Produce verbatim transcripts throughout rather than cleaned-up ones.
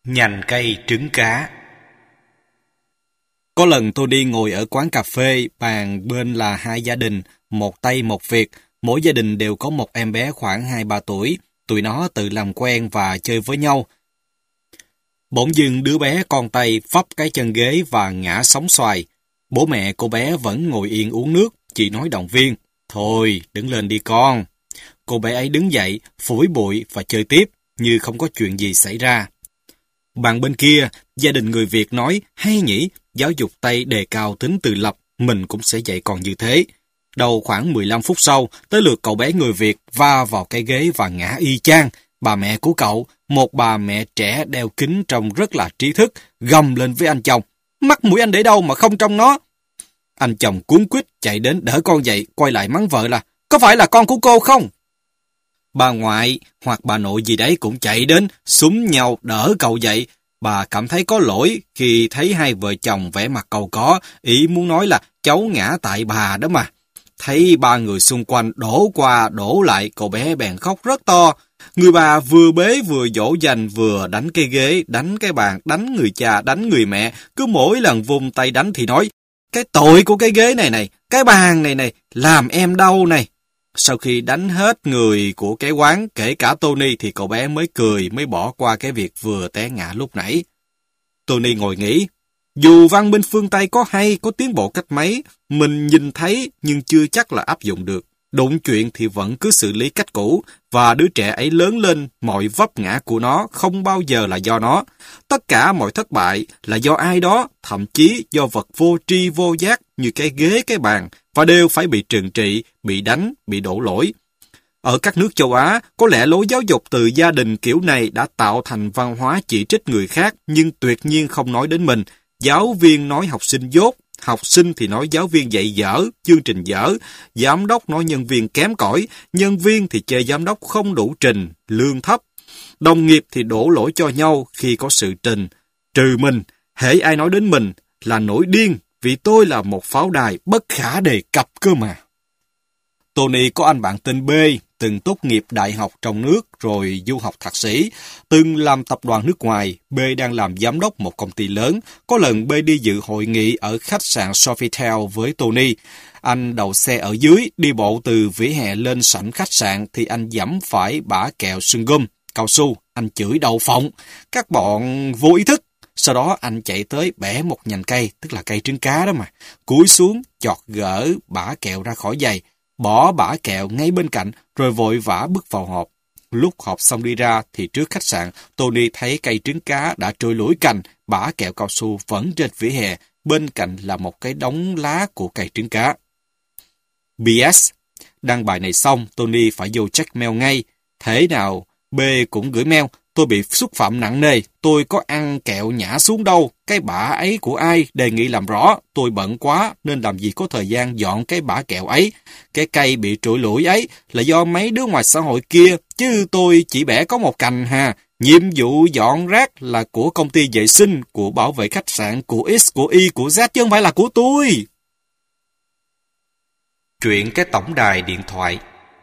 Nhành cây trứng cá. Có lần tôi đi ngồi ở quán cà phê, bàn bên là hai gia đình, một Tây một Việt. Mỗi gia đình đều có một em bé khoảng hai ba tuổi. Tụi nó tự làm quen và chơi với nhau. Bỗng dưng đứa bé con Tây phấp cái chân ghế và ngã sóng xoài. Bố mẹ cô bé vẫn ngồi yên uống nước, chỉ nói động viên. Thôi, đứng lên đi con. Cô bé ấy đứng dậy, phủi bụi và chơi tiếp, như không có chuyện gì xảy ra. Bàn bên kia, gia đình người Việt nói, hay nhỉ, giáo dục Tây đề cao tính tự lập, mình cũng sẽ dạy con như thế. Đầu khoảng mười lăm phút sau, tới lượt cậu bé người Việt va vào cái ghế và ngã y chang. Bà mẹ của cậu, một bà mẹ trẻ đeo kính trông rất là trí thức, gầm lên với anh chồng. Mắt mũi anh để đâu mà không trong nó? Anh chồng cuống quýt chạy đến đỡ con dậy, quay lại mắng vợ là, có phải là con của cô không? Bà ngoại hoặc bà nội gì đấy cũng chạy đến, xúm nhau đỡ cậu dậy. Bà cảm thấy có lỗi khi thấy hai vợ chồng vẻ mặt cau có, ý muốn nói là cháu ngã tại bà đó mà. Thấy ba người xung quanh đổ qua đổ lại, cậu bé bèn khóc rất to. Người bà vừa bế vừa dỗ dành vừa đánh cái ghế, đánh cái bàn, đánh người cha, đánh người mẹ. Cứ mỗi lần vung tay đánh thì nói, cái tội của cái ghế này này, cái bàn này này, làm em đau này. Sau khi đánh hết người của cái quán, kể cả Tony, thì cậu bé mới cười, mới bỏ qua cái việc vừa té ngã lúc nãy. Tony ngồi nghĩ, dù văn minh phương Tây có hay, có tiến bộ cách mấy, mình nhìn thấy nhưng chưa chắc là áp dụng được. Đụng chuyện thì vẫn cứ xử lý cách cũ, và đứa trẻ ấy lớn lên, mọi vấp ngã của nó không bao giờ là do nó. Tất cả mọi thất bại là do ai đó, thậm chí do vật vô tri vô giác như cái ghế cái bàn, và đều phải bị trừng trị, bị đánh, bị đổ lỗi. Ở các nước châu Á, có lẽ lối giáo dục từ gia đình kiểu này đã tạo thành văn hóa chỉ trích người khác, nhưng tuyệt nhiên không nói đến mình. Giáo viên nói học sinh dốt, học sinh thì nói giáo viên dạy dở, chương trình dở, giám đốc nói nhân viên kém cỏi, nhân viên thì chê giám đốc không đủ trình, lương thấp. Đồng nghiệp thì đổ lỗi cho nhau khi có sự trình. Trừ mình, hễ ai nói đến mình là nổi điên, vì tôi là một pháo đài bất khả đề cập cơ mà. Tony có anh bạn tên B, từng tốt nghiệp đại học trong nước rồi du học thạc sĩ, từng làm tập đoàn nước ngoài. B đang làm giám đốc một công ty lớn. Có lần B đi dự hội nghị ở khách sạn Sofitel với Tony. Anh đậu xe ở dưới, đi bộ từ vỉa hè lên sảnh khách sạn thì anh giẫm phải bã kẹo sừng gum, cao su. Anh chửi đậu phộng, các bọn vô ý thức. Sau đó anh chạy tới bẻ một nhành cây, tức là cây trứng cá đó mà, cúi xuống, chọt gỡ bã kẹo ra khỏi giày, bỏ bã kẹo ngay bên cạnh, rồi vội vã bước vào hộp. Lúc họp xong đi ra, thì trước khách sạn, Tony thấy cây trứng cá đã trôi lủi cành, bã kẹo cao su vẫn trên vỉa hè, bên cạnh là một cái đống lá của cây trứng cá. bê ét. Đăng bài này xong, Tony phải vô check mail ngay. Thế nào, B cũng gửi mail. Tôi bị xúc phạm nặng nề, tôi có ăn kẹo nhả xuống đâu, cái bã ấy của ai, đề nghị làm rõ, tôi bận quá nên làm gì có thời gian dọn cái bã kẹo ấy. Cái cây bị trụi lủi ấy là do mấy đứa ngoài xã hội kia, chứ tôi chỉ bẻ có một cành hà. Nhiệm vụ dọn rác là của công ty vệ sinh, của bảo vệ khách sạn, của X, của Y, của Z, chứ không phải là của tôi. Chuyện cái tổng đài điện thoại.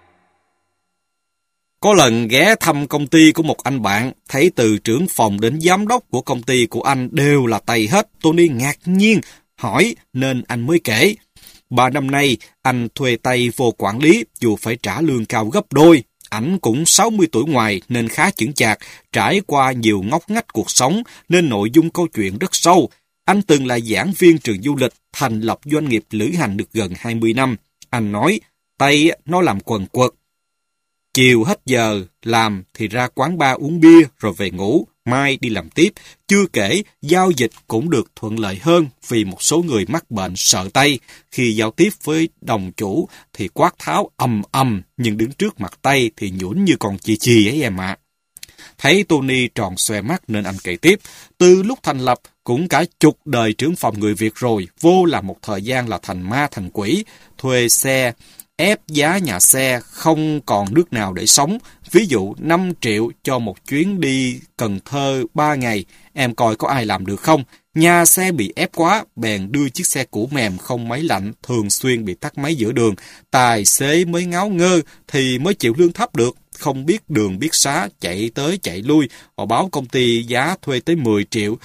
Có lần ghé thăm công ty của một anh bạn, thấy từ trưởng phòng đến giám đốc của công ty của anh đều là Tây hết. Tony ngạc nhiên, hỏi nên anh mới kể. Ba năm nay, anh thuê Tây vô quản lý, dù phải trả lương cao gấp đôi. Ảnh cũng sáu mươi tuổi ngoài nên khá chững chạc, trải qua nhiều ngóc ngách cuộc sống nên nội dung câu chuyện rất sâu. Anh từng là giảng viên trường du lịch, thành lập doanh nghiệp lữ hành được gần hai mươi năm. Anh nói, Tây nó làm quần quật. Chiều hết giờ làm thì ra quán bar uống bia rồi về ngủ, mai đi làm tiếp. Chưa kể, giao dịch cũng được thuận lợi hơn vì một số người mắc bệnh sợ Tây. Khi giao tiếp với đồng chủ thì quát tháo ầm ầm, nhưng đứng trước mặt Tây thì nhũn như con chì chì ấy em ạ. Thấy Tony tròn xoe mắt nên anh kể tiếp. Từ lúc thành lập cũng cả chục đời trưởng phòng người Việt rồi, vô là một thời gian là thành ma thành quỷ, thuê xe, ép giá nhà xe, không còn nước nào để sống. Ví dụ năm triệu cho một chuyến đi Cần Thơ ba ngày, em coi có ai làm được không? Nhà xe bị ép quá, bèn đưa chiếc xe cũ mềm không máy lạnh, thường xuyên bị tắt máy giữa đường. Tài xế mới ngáo ngơ thì mới chịu lương thấp được. không biết đường biết xá, chạy tới chạy lui. Họ báo công ty giá thuê tới mười triệu,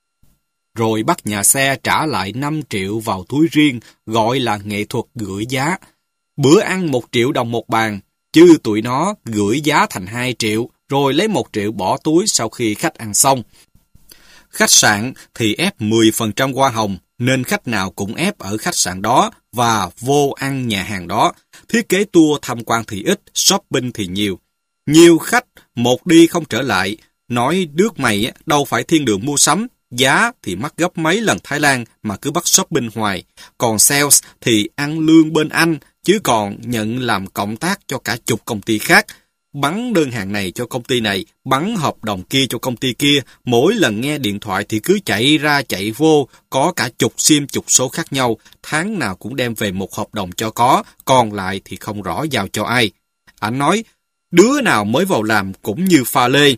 rồi bắt nhà xe trả lại năm triệu vào túi riêng, gọi là nghệ thuật gửi giá. Bữa ăn một triệu đồng một bàn, chứ tụi nó gửi giá thành hai triệu, rồi lấy một triệu bỏ túi sau khi khách ăn xong. Khách sạn thì ép mười phần trăm hoa hồng, nên khách nào cũng ép ở khách sạn đó và vô ăn nhà hàng đó. Thiết kế tour tham quan thì ít, shopping thì nhiều. Nhiều khách một đi không trở lại, nói nước mày đâu phải thiên đường mua sắm, giá thì mắc gấp mấy lần Thái Lan mà cứ bắt shopping hoài. Còn sales thì ăn lương bên Anh, chứ còn nhận làm cộng tác cho cả chục công ty khác. Bắn đơn hàng này cho công ty này, bắn hợp đồng kia cho công ty kia, mỗi lần nghe điện thoại thì cứ chạy ra chạy vô, có cả chục sim chục số khác nhau, tháng nào cũng đem về một hợp đồng cho có, còn lại thì không rõ giao cho ai. Anh nói, đứa nào mới vào làm cũng như pha lê.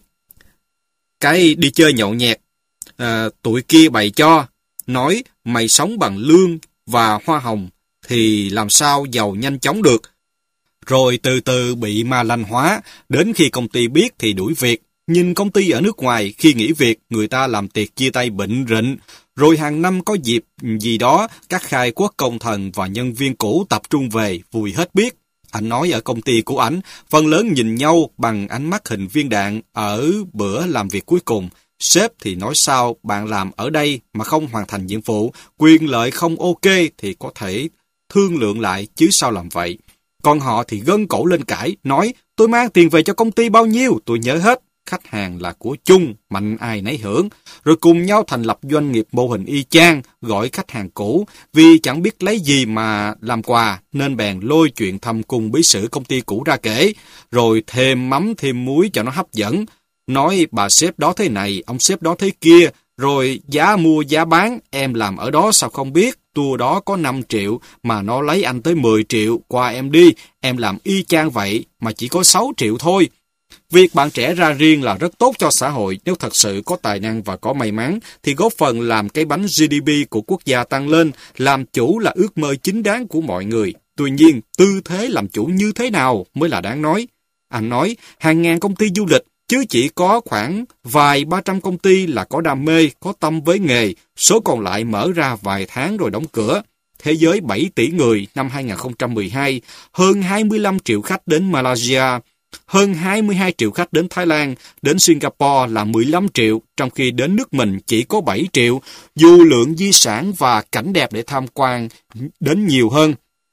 Cái đi chơi nhậu nhẹt, à, tụi kia bày cho, nói mày sống bằng lương và hoa hồng thì làm sao giàu nhanh chóng được. Rồi từ từ bị ma lanh hóa, đến khi công ty biết thì đuổi việc. Nhìn công ty ở nước ngoài, khi nghỉ việc, người ta làm tiệc chia tay bệnh rịnh. Rồi hàng năm có dịp gì đó, các khai quốc công thần và nhân viên cũ tập trung về, vui hết biết. Anh nói ở công ty của ảnh, phần lớn nhìn nhau bằng ánh mắt hình viên đạn ở bữa làm việc cuối cùng. Sếp thì nói sao bạn làm ở đây mà không hoàn thành nhiệm vụ, quyền lợi không ok thì có thể thương lượng lại chứ sao làm vậy. Còn họ thì gân cổ lên cãi, nói tôi mang tiền về cho công ty bao nhiêu, tôi nhớ hết. Khách hàng là của chung, mạnh ai nấy hưởng. Rồi cùng nhau thành lập doanh nghiệp mô hình y chang, gọi khách hàng cũ, vì chẳng biết lấy gì mà làm quà, nên bèn lôi chuyện thâm cung bí sử công ty cũ ra kể, rồi thêm mắm thêm muối cho nó hấp dẫn. Nói bà sếp đó thế này, ông sếp đó thế kia, rồi giá mua giá bán, em làm ở đó sao không biết, tour đó có năm triệu mà nó lấy anh tới mười triệu, qua em đi, em làm y chang vậy mà chỉ có sáu triệu thôi. Việc bạn trẻ ra riêng là rất tốt cho xã hội, nếu thật sự có tài năng và có may mắn thì góp phần làm cái bánh giê đê pê của quốc gia tăng lên, làm chủ là ước mơ chính đáng của mọi người. Tuy nhiên, tư thế làm chủ như thế nào mới là đáng nói. Anh nói, hàng ngàn công ty du lịch, chứ chỉ có khoảng vài ba trăm công ty là có đam mê, có tâm với nghề, số còn lại mở ra vài tháng rồi đóng cửa. Thế giới bảy tỷ người năm hai không một hai, hơn hai mươi lăm triệu khách đến Malaysia, hơn hai mươi hai triệu khách đến Thái Lan, đến Singapore là mười lăm triệu, trong khi đến nước mình chỉ có bảy triệu, dù lượng di sản và cảnh đẹp để tham quan đến nhiều hơn.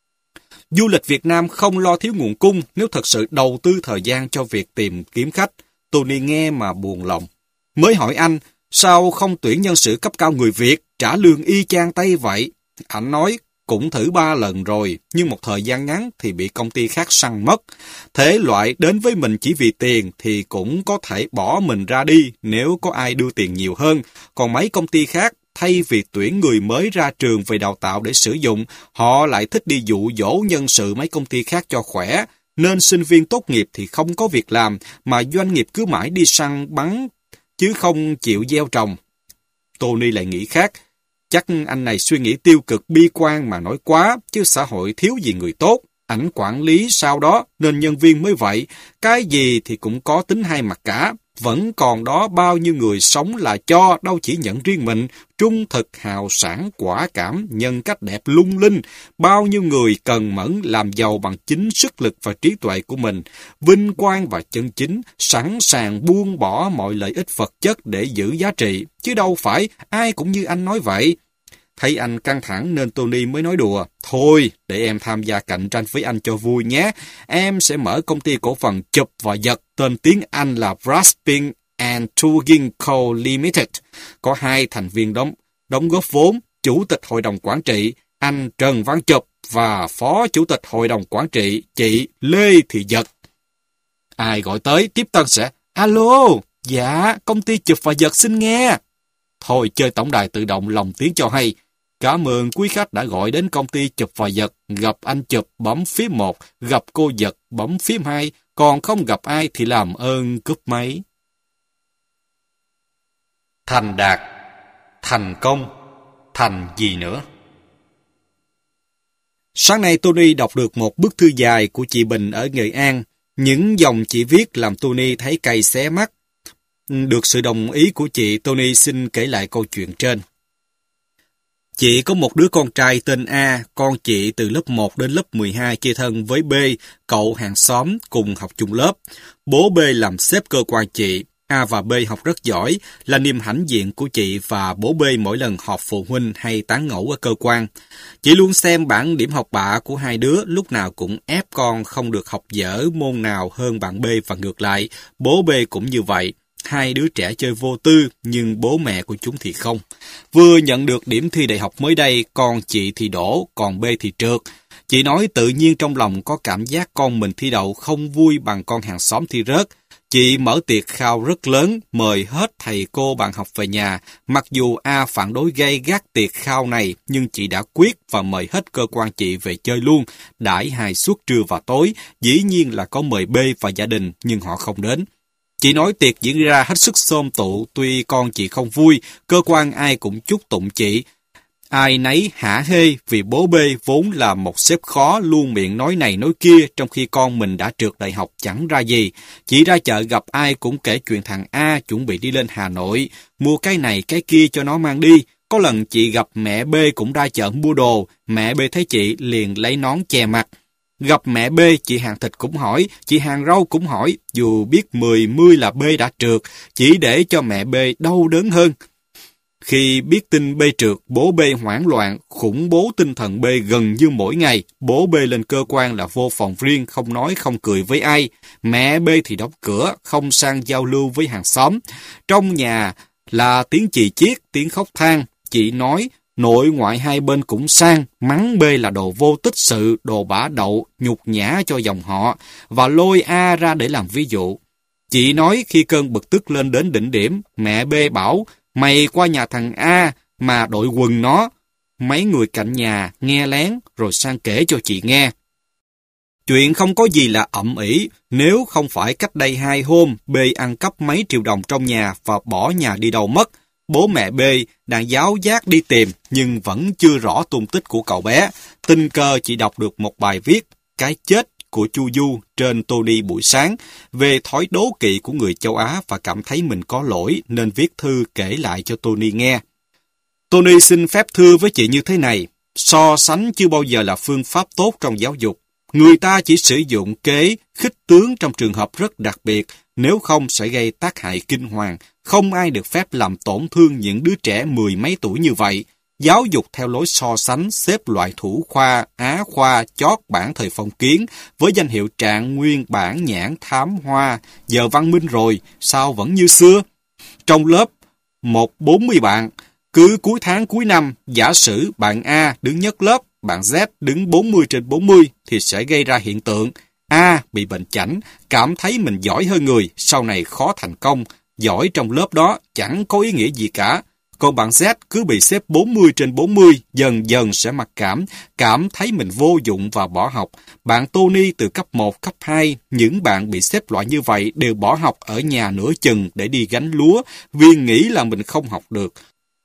Du lịch Việt Nam không lo thiếu nguồn cung nếu thật sự đầu tư thời gian cho việc tìm kiếm khách. Tony nghe mà buồn lòng. Mới hỏi anh, sao không tuyển nhân sự cấp cao người Việt, trả lương y chang Tây vậy? Anh nói, cũng thử ba lần rồi, nhưng một thời gian ngắn thì bị công ty khác săn mất. Thế loại đến với mình chỉ vì tiền thì cũng có thể bỏ mình ra đi nếu có ai đưa tiền nhiều hơn. Còn mấy công ty khác, thay vì tuyển người mới ra trường về đào tạo để sử dụng, họ lại thích đi dụ dỗ nhân sự mấy công ty khác cho khỏe. Nên sinh viên tốt nghiệp thì không có việc làm, mà doanh nghiệp cứ mãi đi săn bắn, chứ không chịu gieo trồng. Tony lại nghĩ khác. Chắc anh này suy nghĩ tiêu cực bi quan mà nói quá, chứ xã hội thiếu gì người tốt. Ảnh quản lý sau đó, nên nhân viên mới vậy. Cái gì thì cũng có tính hai mặt cả. Vẫn còn đó bao nhiêu người sống là cho, đâu chỉ nhận riêng mình, trung thực, hào sảng, quả cảm, nhân cách đẹp lung linh. Bao nhiêu người cần mẫn làm giàu bằng chính sức lực và trí tuệ của mình, vinh quang và chân chính, sẵn sàng buông bỏ mọi lợi ích vật chất để giữ giá trị. Chứ đâu phải ai cũng như anh nói vậy. Thấy anh căng thẳng nên Tony mới nói đùa. Thôi, để em tham gia cạnh tranh với anh cho vui nhé. Em sẽ mở công ty cổ phần chụp và giật, tên tiếng Anh là Brasping and Tugging Co. Limited. Có hai thành viên đóng, đóng góp vốn, chủ tịch hội đồng quản trị, anh Trần Văn Chụp và phó chủ tịch hội đồng quản trị, chị Lê Thị Giật. Ai gọi tới, tiếp tân sẽ, alo, dạ, công ty chụp và giật xin nghe. Thôi chơi tổng đài tự động lồng tiếng cho hay. Cảm ơn quý khách đã gọi đến công ty chụp và giật. Gặp anh chụp bấm phím một, gặp cô giật bấm phím hai, còn không gặp ai thì làm ơn cúp máy. Thành đạt, thành công, thành gì nữa? Sáng nay Tony đọc được một bức thư dài của chị Bình ở Nghệ An. Những dòng chị viết làm Tony thấy cay xé mắt. Được sự đồng ý của chị, Tony xin kể lại câu chuyện trên. Chị có một đứa con trai tên A, con chị từ lớp một đến lớp mười hai chơi thân với B, cậu hàng xóm cùng học chung lớp. Bố B làm sếp cơ quan chị. A và B học rất giỏi, là niềm hãnh diện của chị và bố B mỗi lần họp phụ huynh hay tán ngẫu ở cơ quan. Chị luôn xem bảng điểm học bạ của hai đứa, lúc nào cũng ép con không được học dở môn nào hơn bạn B và ngược lại. Bố B cũng như vậy. Hai đứa trẻ chơi vô tư, nhưng bố mẹ của chúng thì không. Vừa nhận được điểm thi đại học mới đây, con chị thì đỗ, còn B thì trượt. Chị nói tự nhiên trong lòng có cảm giác con mình thi đậu không vui bằng con hàng xóm thi rớt. Chị mở tiệc khao rất lớn, mời hết thầy cô bạn học về nhà. Mặc dù A phản đối gay gắt tiệc khao này, nhưng chị đã quyết và mời hết cơ quan chị về chơi luôn. Đãi hai suất trưa và tối, dĩ nhiên là có mời B và gia đình, nhưng họ không đến. Chị nói tiệc diễn ra hết sức xôm tụ, tuy con chị không vui, cơ quan ai cũng chúc tụng chị. Ai nấy hả hê vì bố B vốn là một sếp khó, luôn miệng nói này nói kia, trong khi con mình đã trượt đại học chẳng ra gì. Chị ra chợ gặp ai cũng kể chuyện thằng A chuẩn bị đi lên Hà Nội, mua cái này cái kia cho nó mang đi. Có lần chị gặp mẹ B cũng ra chợ mua đồ, mẹ B thấy chị liền lấy nón che mặt. Gặp mẹ B, chị hàng thịt cũng hỏi, chị hàng rau cũng hỏi, dù biết mười mươi là B đã trượt, chỉ để cho mẹ B đau đớn hơn. Khi biết tin B trượt, bố B hoảng loạn, khủng bố tinh thần B gần như mỗi ngày. Bố B lên cơ quan là vô phòng riêng, không nói không cười với ai. Mẹ B thì đóng cửa, không sang giao lưu với hàng xóm. Trong nhà là tiếng chì chiết, tiếng khóc than. Chị nói, nội ngoại hai bên cũng sang, mắng B là đồ vô tích sự, đồ bả đậu, nhục nhã cho dòng họ, và lôi A ra để làm ví dụ. Chị nói khi cơn bực tức lên đến đỉnh điểm, mẹ B bảo, mày qua nhà thằng A mà đội quần nó. Mấy người cạnh nhà nghe lén rồi sang kể cho chị nghe. Chuyện không có gì là ậm ĩ, nếu không phải cách đây hai hôm B ăn cắp mấy triệu đồng trong nhà và bỏ nhà đi đâu mất. Bố mẹ B đang giáo giác đi tìm nhưng vẫn chưa rõ tung tích của cậu bé. Tình cờ chị đọc được một bài viết Cái chết của Chu Du trên Tony buổi sáng về thói đố kỵ của người châu Á và cảm thấy mình có lỗi nên viết thư kể lại cho Tony nghe. Tony xin phép thưa với chị như thế này, so sánh chưa bao giờ là phương pháp tốt trong giáo dục. Người ta chỉ sử dụng kế khích tướng trong trường hợp rất đặc biệt, nếu không sẽ gây tác hại kinh hoàng. Không ai được phép làm tổn thương những đứa trẻ mười mấy tuổi như vậy. Giáo dục theo lối so sánh xếp loại thủ khoa, á khoa, chót bảng thời phong kiến với danh hiệu trạng nguyên bản nhãn thám hoa. Giờ văn minh rồi, sao vẫn như xưa? Trong lớp, một bốn mươi bạn, cứ cuối tháng cuối năm, giả sử bạn A đứng nhất lớp, bạn Z đứng bốn mươi trên bốn mươi thì sẽ gây ra hiện tượng A bị bệnh chảnh, cảm thấy mình giỏi hơn người, sau này khó thành công, giỏi trong lớp đó chẳng có ý nghĩa gì cả. Còn bạn Z cứ bị xếp bốn mươi trên bốn mươi, dần dần sẽ mặc cảm, cảm thấy mình vô dụng và bỏ học. Bạn Tony từ cấp một, cấp hai, những bạn bị xếp loại như vậy đều bỏ học ở nhà nửa chừng để đi gánh lúa vì nghĩ là mình không học được.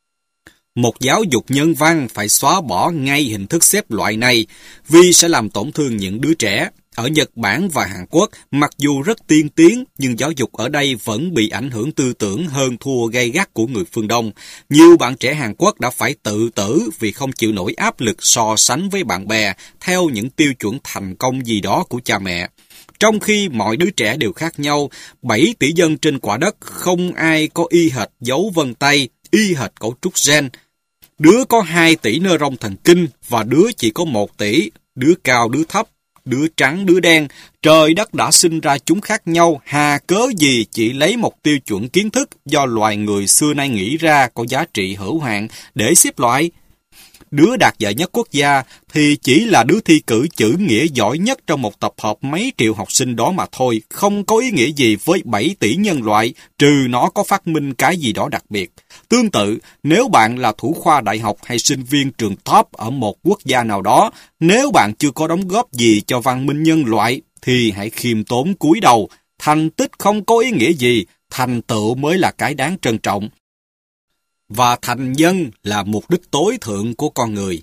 Một giáo dục nhân văn phải xóa bỏ ngay hình thức xếp loại này vì sẽ làm tổn thương những đứa trẻ. Ở Nhật Bản và Hàn Quốc, mặc dù rất tiên tiến, nhưng giáo dục ở đây vẫn bị ảnh hưởng tư tưởng hơn thua gay gắt của người phương Đông. Nhiều bạn trẻ Hàn Quốc đã phải tự tử vì không chịu nổi áp lực so sánh với bạn bè theo những tiêu chuẩn thành công gì đó của cha mẹ. Trong khi mọi đứa trẻ đều khác nhau, bảy tỷ dân trên quả đất không ai có y hệt dấu vân tay, y hệt cấu trúc gen. Đứa có hai tỷ nơ rong thần kinh và đứa chỉ có một tỷ, đứa cao đứa thấp, đứa trắng đứa đen. Trời đất đã sinh ra chúng khác nhau, hà cớ gì chỉ lấy một tiêu chuẩn kiến thức do loài người xưa nay nghĩ ra có giá trị hữu hạn để xếp loại. Đứa đạt giải nhất quốc gia thì chỉ là đứa thi cử chữ nghĩa giỏi nhất trong một tập hợp mấy triệu học sinh đó mà thôi, không có ý nghĩa gì với bảy tỷ nhân loại, trừ nó có phát minh cái gì đó đặc biệt. Tương tự, nếu bạn là thủ khoa đại học hay sinh viên trường top ở một quốc gia nào đó, nếu bạn chưa có đóng góp gì cho văn minh nhân loại, thì hãy khiêm tốn cúi đầu. Thành tích không có ý nghĩa gì, thành tựu mới là cái đáng trân trọng. Và thành nhân là mục đích tối thượng của con người.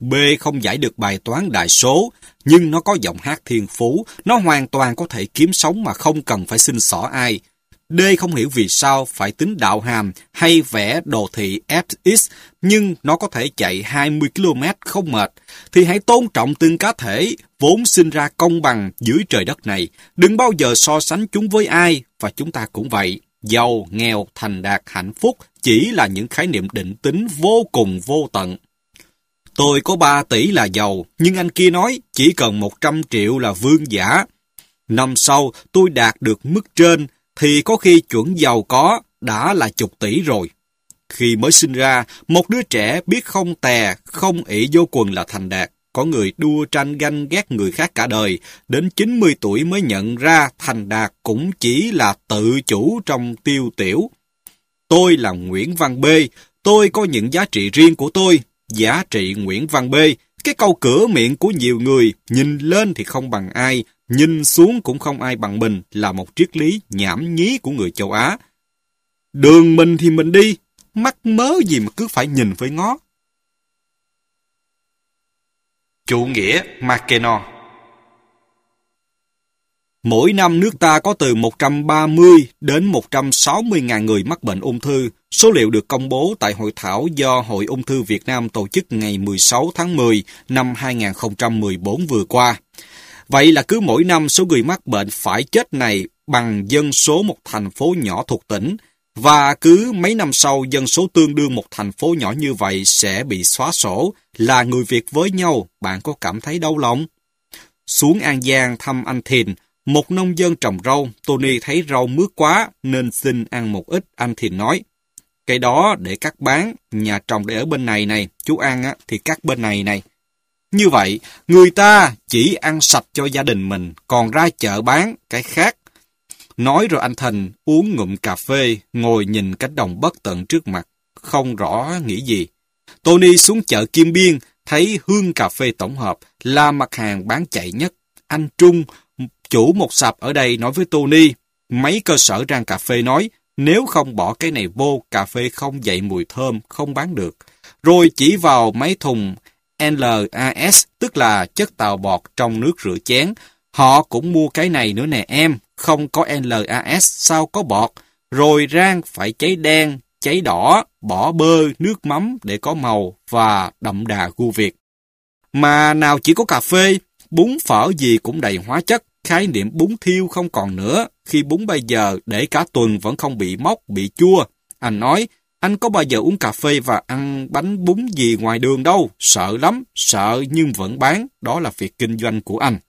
B không giải được bài toán đại số, nhưng nó có giọng hát thiên phú, nó hoàn toàn có thể kiếm sống mà không cần phải xin xỏ ai. D không hiểu vì sao phải tính đạo hàm hay vẽ đồ thị ép ích, nhưng nó có thể chạy hai mươi ki lô mét không mệt. Thì hãy tôn trọng từng cá thể, vốn sinh ra công bằng dưới trời đất này. Đừng bao giờ so sánh chúng với ai, và chúng ta cũng vậy. Giàu, nghèo, thành đạt, hạnh phúc chỉ là những khái niệm định tính vô cùng vô tận. Tôi có ba tỷ là giàu, nhưng anh kia nói chỉ cần một trăm triệu là vương giả. Năm sau tôi đạt được mức trên, thì có khi chuẩn giàu có đã là chục tỷ rồi. Khi mới sinh ra, một đứa trẻ biết không tè, không ỷ vô quần là thành đạt. Có người đua tranh ganh ghét người khác cả đời, đến chín mươi tuổi mới nhận ra thành đạt cũng chỉ là tự chủ trong tiêu tiểu. Tôi là Nguyễn Văn B, tôi có những giá trị riêng của tôi. Giá trị Nguyễn Văn B, cái câu cửa miệng của nhiều người, nhìn lên thì không bằng ai, nhìn xuống cũng không ai bằng mình, là một triết lý nhảm nhí của người châu Á. Đường mình thì mình đi, mắc mớ gì mà cứ phải nhìn với ngó. Chủ nghĩa Mackennal. Mỗi năm nước ta có từ một trăm ba mươi đến một trăm sáu mươi ngàn người mắc bệnh ung thư. Số liệu được công bố tại hội thảo do Hội Ung thư Việt Nam tổ chức ngày mười sáu tháng mười năm hai nghìn không trăm mười bốn vừa qua. Vậy là cứ mỗi năm số người mắc bệnh phải chết này bằng dân số một thành phố nhỏ thuộc tỉnh, và cứ mấy năm sau dân số tương đương một thành phố nhỏ như vậy sẽ bị xóa sổ. Là người Việt với nhau, bạn có cảm thấy đau lòng? Xuống An Giang thăm anh Thìn, một nông dân trồng rau. Tony thấy rau mướt quá nên xin ăn một ít. Anh Thìn nói, cái đó để cắt bán, nhà trồng để ở bên này này, chú ăn á, thì cắt bên này này. Như vậy, người ta chỉ ăn sạch cho gia đình mình, còn ra chợ bán cái khác. Nói rồi anh Thành uống ngụm cà phê, ngồi nhìn cánh đồng bất tận trước mặt, không rõ nghĩ gì. Tony xuống chợ Kim Biên, thấy Hương cà phê tổng hợp là mặt hàng bán chạy nhất. Anh Trung, chủ một sạp ở đây, nói với Tony, mấy cơ sở rang cà phê nói, nếu không bỏ cái này vô, cà phê không dậy mùi thơm, không bán được. Rồi chỉ vào mấy thùng L A S, tức là chất tạo bọt trong nước rửa chén. Họ cũng mua cái này nữa nè em, không có L A S sao có bọt. Rồi rang phải cháy đen, cháy đỏ, bỏ bơ, nước mắm để có màu và đậm đà gu Việt. Mà nào chỉ có cà phê, bún phở gì cũng đầy hóa chất, khái niệm bún thiêu không còn nữa, khi bún bây giờ để cả tuần vẫn không bị mốc, bị chua. Anh nói, anh có bao giờ uống cà phê và ăn bánh bún gì ngoài đường đâu, sợ lắm, sợ nhưng vẫn bán, đó là việc kinh doanh của anh.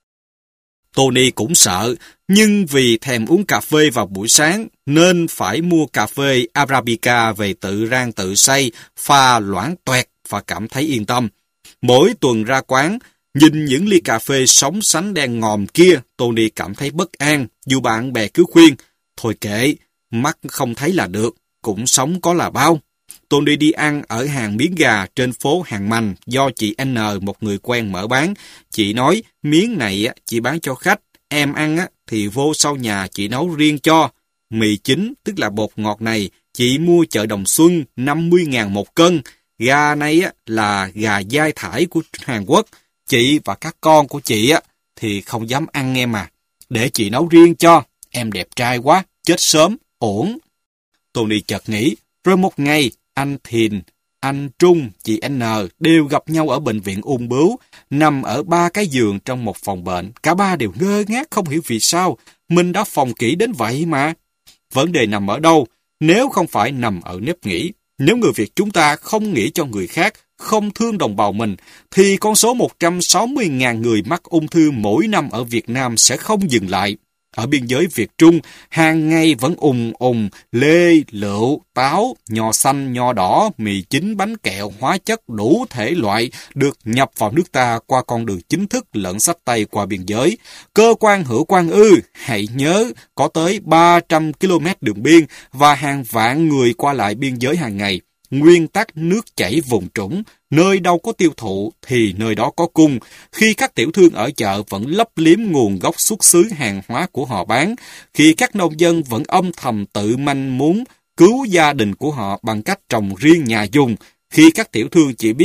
Tony cũng sợ, nhưng vì thèm uống cà phê vào buổi sáng, nên phải mua cà phê Arabica về tự rang tự xay, pha loãng toẹt và cảm thấy yên tâm. Mỗi tuần ra quán, nhìn những ly cà phê sóng sánh đen ngòm kia, Tony cảm thấy bất an, dù bạn bè cứ khuyên, thôi kệ, mắt không thấy là được, cũng sống có là bao. Tony đi ăn ở hàng miếng gà trên phố Hàng Mành do chị N, một người quen mở bán. Chị nói, miếng này chị bán cho khách, em ăn thì vô sau nhà chị nấu riêng cho. Mì chính, tức là bột ngọt này, chị mua chợ Đồng Xuân, năm mươi ngàn một cân. Gà này là gà dai thải của Hàn Quốc. Chị và các con của chị thì không dám ăn em à. Để chị nấu riêng cho, em đẹp trai quá, chết sớm, ổn. Tony chợt nghĩ, rồi một ngày, anh Thìn, anh Trung, chị N đều gặp nhau ở bệnh viện ung bướu, nằm ở ba cái giường trong một phòng bệnh. Cả ba đều ngơ ngác không hiểu vì sao, mình đã phòng kỹ đến vậy mà. Vấn đề nằm ở đâu? Nếu không phải nằm ở nếp nghĩ. Nếu người Việt chúng ta không nghĩ cho người khác, không thương đồng bào mình, thì con số một trăm sáu mươi ngàn người mắc ung thư mỗi năm ở Việt Nam sẽ không dừng lại. Ở biên giới Việt-Trung, hàng ngày vẫn ùng ùng, lê, lựu, táo, nho xanh, nho đỏ, mì chính, bánh kẹo, hóa chất đủ thể loại được nhập vào nước ta qua con đường chính thức lẫn xách tay qua biên giới. Cơ quan hữu quan ư, hãy nhớ, có tới ba trăm ki lô mét đường biên và hàng vạn người qua lại biên giới hàng ngày. Nguyên tắc nước chảy vùng trũng, nơi đâu có tiêu thụ thì nơi đó có cung. Khi các tiểu thương ở chợ vẫn lấp liếm nguồn gốc xuất xứ hàng hóa của họ bán, khi các nông dân vẫn âm thầm tự manh muốn cứu gia đình của họ bằng cách trồng riêng nhà dùng, khi các tiểu thương chỉ biết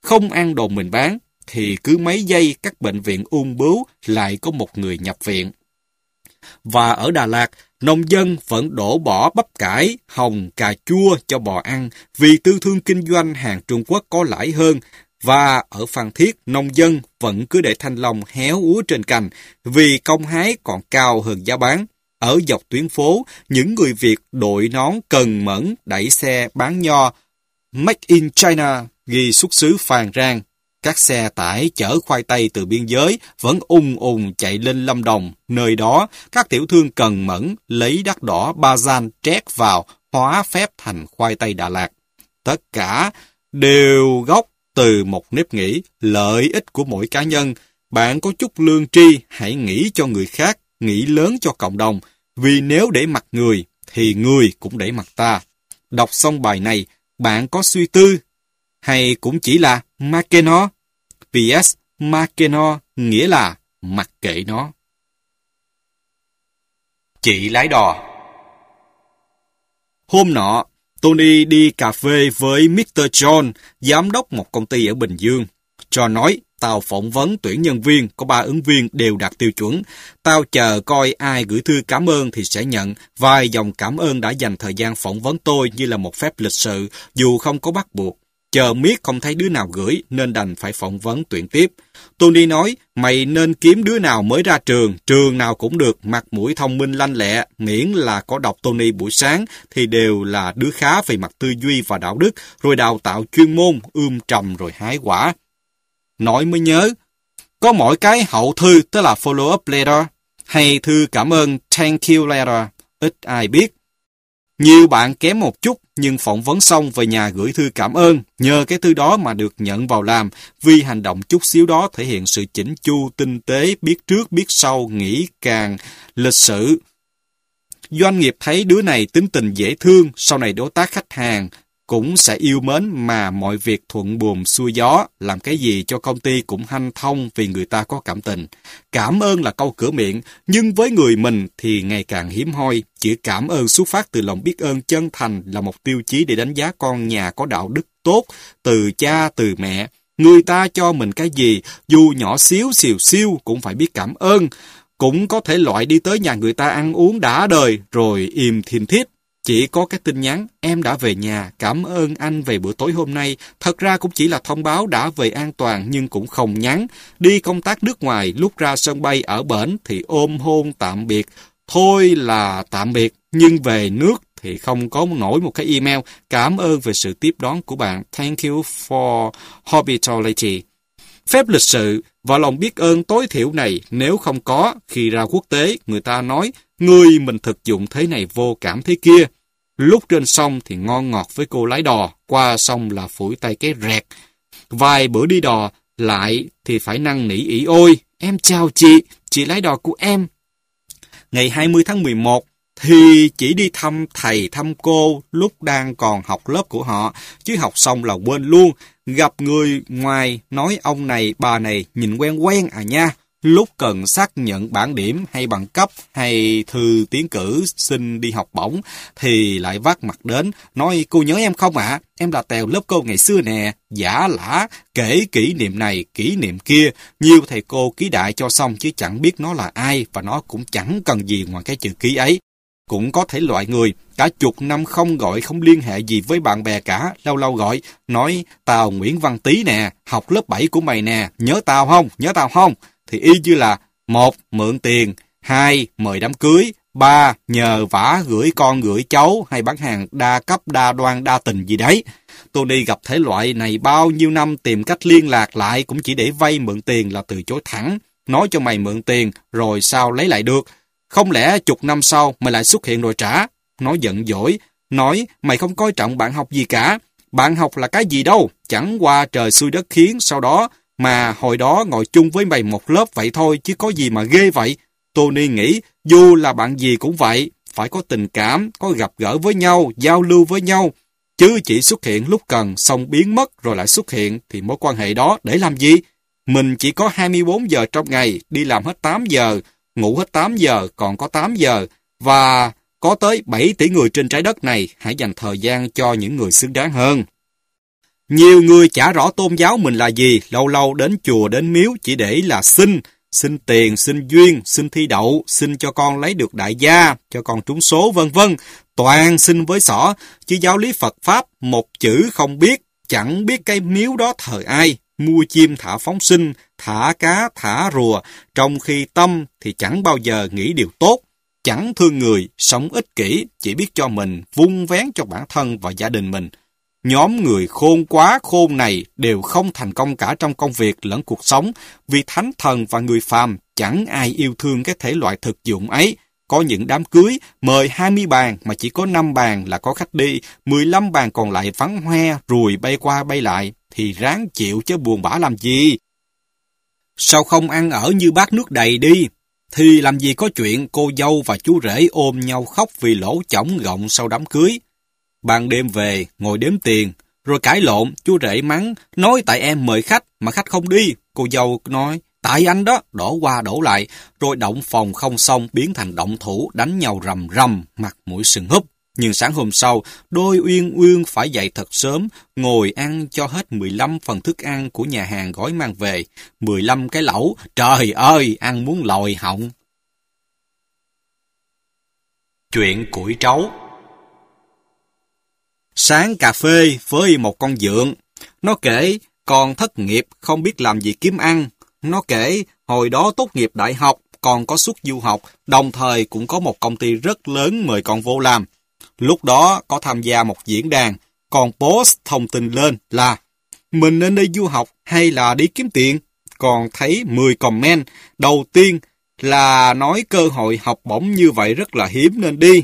không ăn đồ mình bán, thì cứ mấy giây các bệnh viện ung bướu lại có một người nhập viện. Và ở Đà Lạt, nông dân vẫn đổ bỏ bắp cải, hồng, cà chua cho bò ăn vì tư thương kinh doanh hàng Trung Quốc có lãi hơn. Và ở Phan Thiết, nông dân vẫn cứ để thanh long héo úa trên cành vì công hái còn cao hơn giá bán. Ở dọc tuyến phố, những người Việt đội nón cần mẫn đẩy xe bán nho Made in China ghi xuất xứ Phan Rang. Các xe tải chở khoai tây từ biên giới vẫn ùng ùng chạy lên Lâm Đồng. Nơi đó, các tiểu thương cần mẫn lấy đắt đỏ ba gian trét vào, hóa phép thành khoai tây Đà Lạt. Tất cả đều gốc từ một nếp nghĩ, lợi ích của mỗi cá nhân. Bạn có chút lương tri, hãy nghĩ cho người khác, nghĩ lớn cho cộng đồng. Vì nếu để mặt người, thì người cũng để mặt ta. Đọc xong bài này, bạn có suy tư, hay cũng chỉ là mặc nó? pê ét mặc nó nghĩa là mặc kệ nó. Chị lái đò. Hôm nọ, Tony đi cà phê với mít tơ John, giám đốc một công ty ở Bình Dương. John nói, tao phỏng vấn tuyển nhân viên, có ba ứng viên đều đạt tiêu chuẩn. Tao chờ coi ai gửi thư cảm ơn thì sẽ nhận. Vài dòng cảm ơn đã dành thời gian phỏng vấn tôi như là một phép lịch sự, dù không có bắt buộc. Chờ miết không thấy đứa nào gửi nên đành phải phỏng vấn tuyển tiếp. Tony nói, mày nên kiếm đứa nào mới ra trường, trường nào cũng được, mặt mũi thông minh lanh lẹ, miễn là có đọc Tony buổi sáng thì đều là đứa khá về mặt tư duy và đạo đức, rồi đào tạo chuyên môn, ươm trầm rồi hái quả. Nói mới nhớ, có mỗi cái hậu thư tức là follow-up letter, hay thư cảm ơn thank you letter, ít ai biết. Nhiều bạn kém một chút, nhưng phỏng vấn xong về nhà gửi thư cảm ơn, nhờ cái thư đó mà được nhận vào làm, vì hành động chút xíu đó thể hiện sự chỉnh chu, tinh tế, biết trước, biết sau, nghĩ càng, lịch sự. Doanh nghiệp thấy đứa này tính tình dễ thương, sau này đối tác khách hàng cũng sẽ yêu mến mà mọi việc thuận buồm xuôi gió, làm cái gì cho công ty cũng hanh thông vì người ta có cảm tình. Cảm ơn là câu cửa miệng, nhưng với người mình thì ngày càng hiếm hoi. Chữ cảm ơn xuất phát từ lòng biết ơn chân thành là một tiêu chí để đánh giá con nhà có đạo đức tốt, từ cha, từ mẹ. Người ta cho mình cái gì, dù nhỏ xíu, xìu xiu cũng phải biết cảm ơn. Cũng có thể loại đi tới nhà người ta ăn uống đã đời, rồi im thiên thiết. Chỉ có cái tin nhắn, em đã về nhà, cảm ơn anh về bữa tối hôm nay. Thật ra cũng chỉ là thông báo đã về an toàn nhưng cũng không nhắn. Đi công tác nước ngoài, lúc ra sân bay ở bển thì ôm hôn tạm biệt. Thôi là tạm biệt, nhưng về nước thì không có nổi một cái email. Cảm ơn về sự tiếp đón của bạn. Thank you for hospitality. Phép lịch sự và lòng biết ơn tối thiểu này nếu không có, khi ra quốc tế, người ta nói, người mình thực dụng thế này vô cảm thế kia. Lúc trên sông thì ngon ngọt với cô lái đò, qua sông là phủi tay cái rẹt. Vài bữa đi đò, lại thì phải năn nỉ ỉ ôi, em chào chị, chị lái đò của em. Ngày hai mươi tháng mười một, thì chỉ đi thăm thầy thăm cô lúc đang còn học lớp của họ, chứ học xong là quên luôn. Gặp người ngoài nói ông này bà này nhìn quen quen à nha. Lúc cần xác nhận bảng điểm hay bằng cấp hay thư tiến cử xin đi học bổng thì lại vác mặt đến nói cô nhớ em không ạ? À? Em là Tèo lớp cô ngày xưa nè. Giả lả kể kỷ niệm này kỷ niệm kia, nhiều thầy cô ký đại cho xong chứ chẳng biết nó là ai và nó cũng chẳng cần gì ngoài cái chữ ký ấy. Cũng có thể loại người cả chục năm không gọi không liên hệ gì với bạn bè cả, lâu lâu gọi nói tao Nguyễn Văn Tý nè, học lớp bảy của mày nè, nhớ tao không, nhớ tao không? Thì y như là một mượn tiền, hai mời đám cưới, ba nhờ vả gửi con gửi cháu hay bán hàng đa cấp đa đoan đa tình gì đấy. Tony gặp thể loại này bao nhiêu năm tìm cách liên lạc lại cũng chỉ để vay mượn tiền là từ chối thẳng, nói cho mày mượn tiền rồi sao lấy lại được. Không lẽ chục năm sau mày lại xuất hiện rồi trả? Nó giận dỗi, nói mày không coi trọng bạn học gì cả. Bạn học là cái gì đâu, chẳng qua trời xui đất khiến, sau đó mà hồi đó ngồi chung với mày một lớp vậy thôi chứ có gì mà ghê vậy. Tony nghĩ dù là bạn gì cũng vậy, phải có tình cảm, có gặp gỡ với nhau, giao lưu với nhau. Chứ chỉ xuất hiện lúc cần xong biến mất rồi lại xuất hiện thì mối quan hệ đó để làm gì? Mình chỉ có hai mươi bốn giờ trong ngày, đi làm hết tám giờ, ngủ hết tám giờ, còn có tám giờ. Và có tới bảy tỷ người trên trái đất này, hãy dành thời gian cho những người xứng đáng hơn. Nhiều người chả rõ tôn giáo mình là gì, lâu lâu đến chùa đến miếu chỉ để là xin, xin tiền, xin duyên, xin thi đậu, xin cho con lấy được đại gia, cho con trúng số vân vân, toàn xin với xỏ, chứ giáo lý Phật Pháp một chữ không biết, chẳng biết cái miếu đó thờ ai, mua chim thả phóng sinh, thả cá thả rùa, trong khi tâm thì chẳng bao giờ nghĩ điều tốt, chẳng thương người, sống ích kỷ, chỉ biết cho mình, vung vén cho bản thân và gia đình mình. Nhóm người khôn quá khôn này đều không thành công cả trong công việc lẫn cuộc sống, vì thánh thần và người phàm chẳng ai yêu thương cái thể loại thực dụng ấy. Có những đám cưới mời hai mươi bàn mà chỉ có năm bàn là có khách đi, mười lăm bàn còn lại vắng hoe, ruồi bay qua bay lại, thì ráng chịu chứ buồn bã làm gì. Sao không ăn ở như bát nước đầy đi? Thì làm gì có chuyện cô dâu và chú rể ôm nhau khóc vì lỗ chổng gọng sau đám cưới. Ban đêm về, ngồi đếm tiền, rồi cãi lộn, chú rể mắng, nói tại em mời khách mà khách không đi. Cô dâu nói, tại anh đó, đổ qua đổ lại, rồi động phòng không xong biến thành động thủ, đánh nhau rầm rầm, mặt mũi sưng húp. Nhưng sáng hôm sau, đôi Uyên Uyên phải dậy thật sớm, ngồi ăn cho hết mười lăm phần thức ăn của nhà hàng gói mang về. mười lăm cái lẩu, trời ơi, ăn muốn lòi họng. Chuyện củi trấu. Sáng cà phê với một con dượng, nó kể con thất nghiệp không biết làm gì kiếm ăn. Nó kể hồi đó tốt nghiệp đại học, con có suất du học, đồng thời cũng có một công ty rất lớn mời con vô làm. Lúc đó có tham gia một diễn đàn, con post thông tin lên là mình nên đi du học hay là đi kiếm tiền. Còn thấy mười comment, đầu tiên là nói cơ hội học bổng như vậy rất là hiếm nên đi.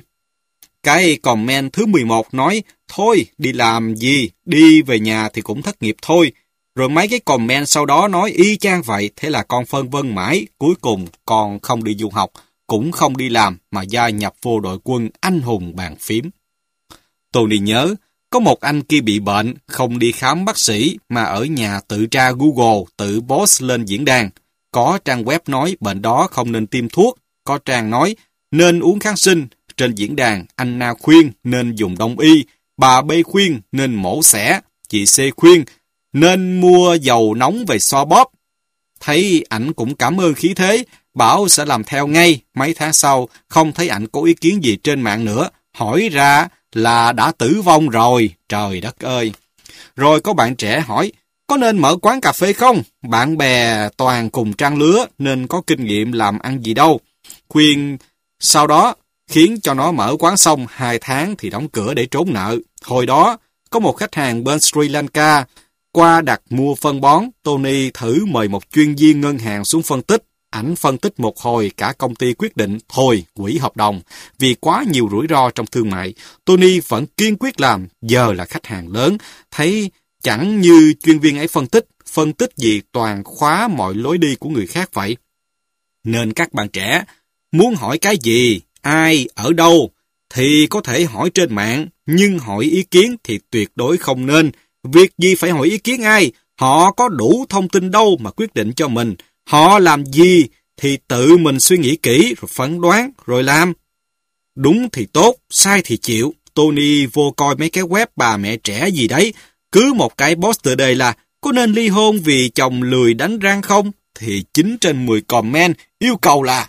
Cái comment thứ mười một nói, thôi đi làm gì, đi về nhà thì cũng thất nghiệp thôi. Rồi mấy cái comment sau đó nói y chang vậy, thế là con phân vân mãi, cuối cùng con không đi du học, cũng không đi làm mà gia nhập vô đội quân anh hùng bàn phím. Tony nhớ, có một anh kia bị bệnh, không đi khám bác sĩ mà ở nhà tự tra Google, tự post lên diễn đàn. Có trang web nói bệnh đó không nên tiêm thuốc, có trang nói nên uống kháng sinh. Trên diễn đàn, anh A khuyên nên dùng đông y, bà B khuyên nên mổ xẻ, chị C khuyên nên mua dầu nóng về xoa bóp. Thấy ảnh cũng cảm ơn khí thế, bảo sẽ làm theo ngay. Mấy tháng sau, không thấy ảnh có ý kiến gì trên mạng nữa. Hỏi ra là đã tử vong rồi, trời đất ơi. Rồi có bạn trẻ hỏi, có nên mở quán cà phê không? Bạn bè toàn cùng trang lứa nên có kinh nghiệm làm ăn gì đâu. Khuyên sau đó khiến cho nó mở quán xong hai tháng thì đóng cửa để trốn nợ. Hồi đó, có một khách hàng bên Sri Lanka qua đặt mua phân bón, Tony thử mời một chuyên viên ngân hàng xuống phân tích. Ảnh phân tích một hồi, cả công ty quyết định thôi hủy hợp đồng. Vì quá nhiều rủi ro trong thương mại, Tony vẫn kiên quyết làm, giờ là khách hàng lớn. Thấy chẳng như chuyên viên ấy phân tích, phân tích gì toàn khóa mọi lối đi của người khác vậy. Nên các bạn trẻ, muốn hỏi cái gì, ai, ở đâu, thì có thể hỏi trên mạng, nhưng hỏi ý kiến thì tuyệt đối không nên. Việc gì phải hỏi ý kiến ai? Họ có đủ thông tin đâu mà quyết định cho mình. Họ làm gì thì tự mình suy nghĩ kỹ, rồi phán đoán, rồi làm. Đúng thì tốt, sai thì chịu. Tony vô coi mấy cái web bà mẹ trẻ gì đấy. Cứ một cái post tựa đề là có nên ly hôn vì chồng lười đánh răng không? Thì chín trên mười comment yêu cầu là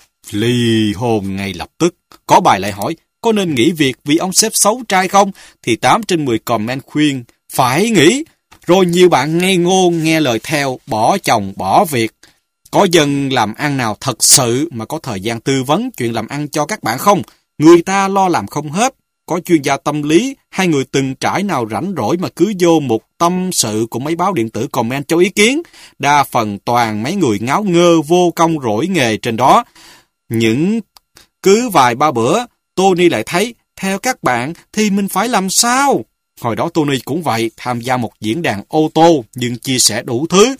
ly hôn ngay lập tức. Có bài lại hỏi có nên nghỉ việc vì ông sếp xấu trai không? Thì tám trên mười comment khuyên phải nghỉ. Rồi nhiều bạn ngây ngô nghe lời theo, bỏ chồng bỏ việc. Có dân làm ăn nào thật sự mà có thời gian tư vấn chuyện làm ăn cho các bạn không? Người ta lo làm không hết. Có chuyên gia tâm lý hay người từng trải nào rảnh rỗi mà cứ vô mục tâm sự của mấy báo điện tử comment cho ý kiến. Đa phần toàn mấy người ngáo ngơ vô công rỗi nghề trên đó. Những cứ vài ba bữa, Tony lại thấy, theo các bạn thì mình phải làm sao? Hồi đó Tony cũng vậy, tham gia một diễn đàn ô tô nhưng chia sẻ đủ thứ.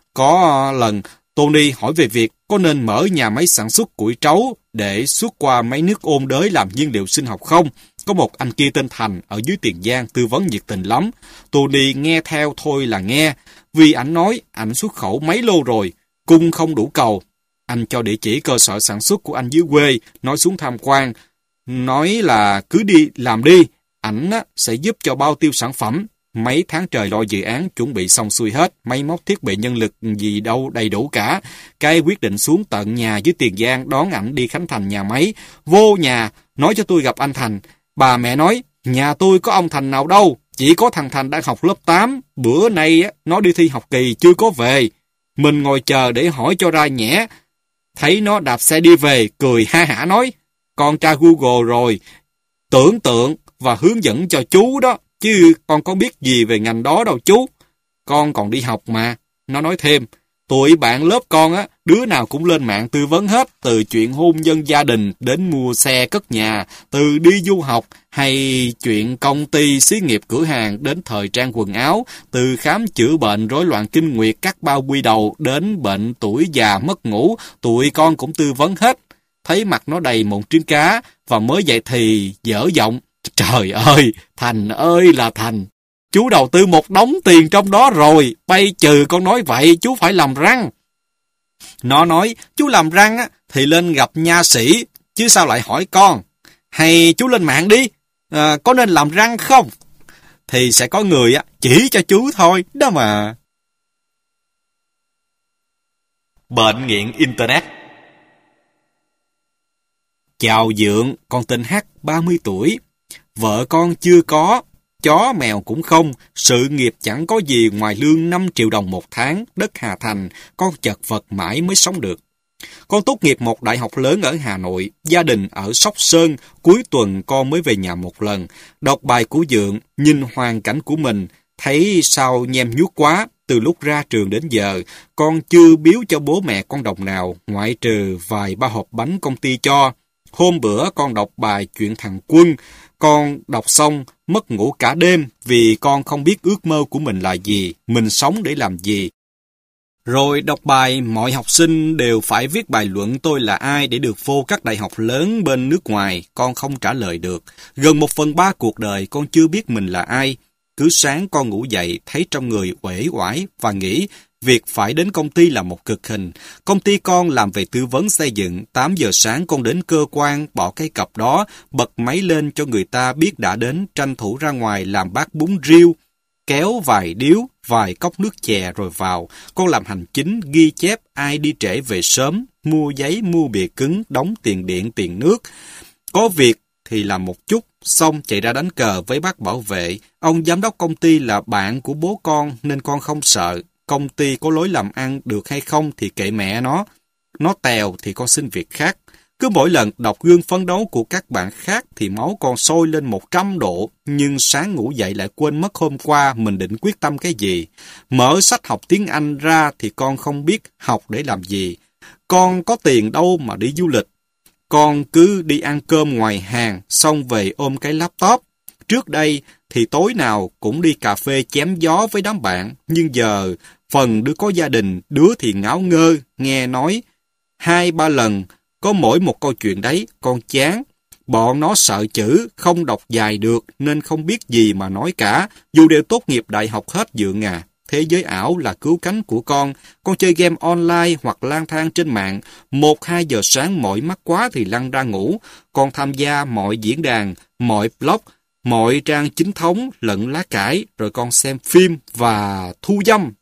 Có lần Tony hỏi về việc có nên mở nhà máy sản xuất củi trấu để xuất qua mấy nước ôn đới làm nhiên liệu sinh học không? Có một anh kia tên Thành ở dưới Tiền Giang tư vấn nhiệt tình lắm. Tony nghe theo thôi là nghe, vì ảnh nói ảnh xuất khẩu mấy lô rồi, cung không đủ cầu. Anh cho địa chỉ cơ sở sản xuất của anh dưới quê, nói xuống tham quan, nói là cứ đi làm đi, ảnh sẽ giúp cho bao tiêu sản phẩm. Mấy tháng trời lo dự án chuẩn bị xong xuôi hết, máy móc thiết bị nhân lực gì đâu đầy đủ cả. Cái quyết định xuống tận nhà dưới Tiền Giang đón ảnh đi khánh thành nhà máy. Vô nhà, nói cho tôi gặp anh Thành. Bà mẹ nói, nhà tôi có ông Thành nào đâu, chỉ có thằng Thành đang học lớp tám. Bữa nay nó đi thi học kỳ chưa có về. Mình ngồi chờ để hỏi cho ra nhẽ. Thấy nó đạp xe đi về, cười ha hả nói, con tra Google rồi, tưởng tượng và hướng dẫn cho chú đó, chứ con có biết gì về ngành đó đâu chú. Con còn đi học mà. Nó nói thêm, tụi bạn lớp con á, đứa nào cũng lên mạng tư vấn hết, từ chuyện hôn nhân gia đình đến mua xe cất nhà, từ đi du học hay chuyện công ty xí nghiệp cửa hàng đến thời trang quần áo, từ khám chữa bệnh rối loạn kinh nguyệt cắt bao quy đầu đến bệnh tuổi già mất ngủ, tụi con cũng tư vấn hết. Thấy mặt nó đầy mụn trứng cá và mới dậy thì dở giọng, trời ơi, Thành ơi là Thành. Chú đầu tư một đống tiền trong đó rồi, bay trừ con nói vậy, chú phải làm răng. Nó nói, chú làm răng á, thì lên gặp nha sĩ, chứ sao lại hỏi con. Hay chú lên mạng đi, à, có nên làm răng không? Thì sẽ có người á chỉ cho chú thôi, đó mà. Bệnh nghiện Internet. Chào Dượng, con tên H, ba mươi tuổi. Vợ con chưa có, chó mèo cũng không, sự nghiệp chẳng có gì ngoài lương năm triệu đồng một tháng, đất Hà Thành, con chật vật mãi mới sống được. Con tốt nghiệp một đại học lớn ở Hà Nội, gia đình ở Sóc Sơn, cuối tuần con mới về nhà một lần. Đọc bài của Dượng, nhìn hoàn cảnh của mình, thấy sao nhem nhuốc quá. Từ lúc ra trường đến giờ, con chưa biếu cho bố mẹ con đồng nào, ngoại trừ vài ba hộp bánh công ty cho. Hôm bữa con đọc bài chuyện thằng Quân, con đọc xong mất ngủ cả đêm vì con không biết ước mơ của mình là gì, mình sống để làm gì. Rồi đọc bài mọi học sinh đều phải viết bài luận tôi là ai để được vô các đại học lớn bên nước ngoài, con không trả lời được. Gần một phần ba cuộc đời con chưa biết mình là ai. Cứ sáng con ngủ dậy thấy trong người uể oải và nghĩ việc phải đến công ty là một cực hình. Công ty con làm về tư vấn xây dựng, tám giờ sáng con đến cơ quan, bỏ cái cặp đó, bật máy lên cho người ta biết đã đến, tranh thủ ra ngoài làm bát bún riêu, kéo vài điếu, vài cốc nước chè rồi vào. Con làm hành chính, ghi chép ai đi trễ về sớm, mua giấy, mua bìa cứng, đóng tiền điện, tiền nước. Có việc thì làm một chút, xong chạy ra đánh cờ với bác bảo vệ. Ông giám đốc công ty là bạn của bố con nên con không sợ. Công ty có lối làm ăn được hay không thì kệ mẹ nó. Nó tèo thì con xin việc khác. Cứ mỗi lần đọc gương phấn đấu của các bạn khác thì máu con sôi lên một trăm độ. Nhưng sáng ngủ dậy lại quên mất hôm qua mình định quyết tâm cái gì. Mở sách học tiếng Anh ra thì con không biết học để làm gì. Con có tiền đâu mà đi du lịch. Con cứ đi ăn cơm ngoài hàng, xong về ôm cái laptop. Trước đây thì tối nào cũng đi cà phê chém gió với đám bạn, nhưng giờ phần đứa có gia đình, đứa thì ngáo ngơ, nghe nói hai ba lần, có mỗi một câu chuyện đấy, con chán. Bọn nó sợ chữ, không đọc dài được nên không biết gì mà nói cả, dù đều tốt nghiệp đại học hết Dượng à. Thế giới ảo là cứu cánh của con. Con chơi game online hoặc lang thang trên mạng. Một hai giờ sáng mỏi mắt quá thì lăn ra ngủ. Con tham gia mọi diễn đàn, mọi blog, mọi trang chính thống lẫn lá cải. Rồi con xem phim và thu dâm.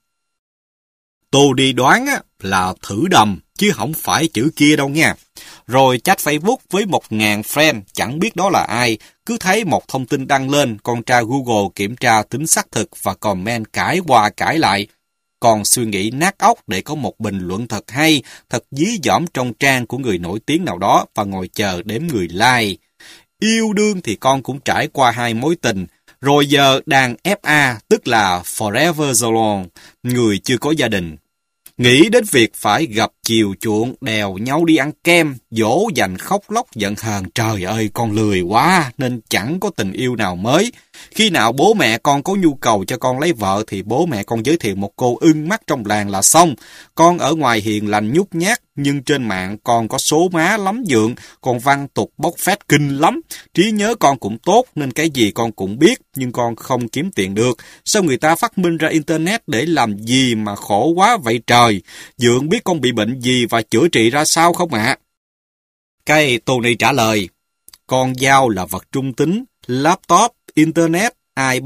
Tôi đi đoán á, là thử đầm, chứ không phải chữ kia đâu nha. Rồi chat Facebook với một ngàn friend, chẳng biết đó là ai. Cứ thấy một thông tin đăng lên, con tra Google kiểm tra tính xác thực và comment cãi qua cãi lại. Còn suy nghĩ nát óc để có một bình luận thật hay, thật dí dỏm trong trang của người nổi tiếng nào đó và ngồi chờ đếm người like. Yêu đương thì con cũng trải qua hai mối tình. Rồi giờ đang ép a, tức là Forever Alone, người chưa có gia đình. Nghĩ đến việc phải gặp chiều chuộng, đèo nhau đi ăn kem, dỗ dành khóc lóc giận hờn, trời ơi con lười quá nên chẳng có tình yêu nào mới. Khi nào bố mẹ con có nhu cầu cho con lấy vợ thì bố mẹ con giới thiệu một cô ưng mắt trong làng là xong. Con ở ngoài hiền lành nhút nhát, nhưng trên mạng con có số má lắm Dượng, con văn tục bốc phét kinh lắm. Trí nhớ con cũng tốt nên cái gì con cũng biết, nhưng con không kiếm tiền được. Sao người ta phát minh ra Internet để làm gì mà khổ quá vậy trời? Dượng biết con bị bệnh gì và chữa trị ra sao không ạ? À? Cái Tony trả lời, con dao là vật trung tính, laptop, Internet, iPad,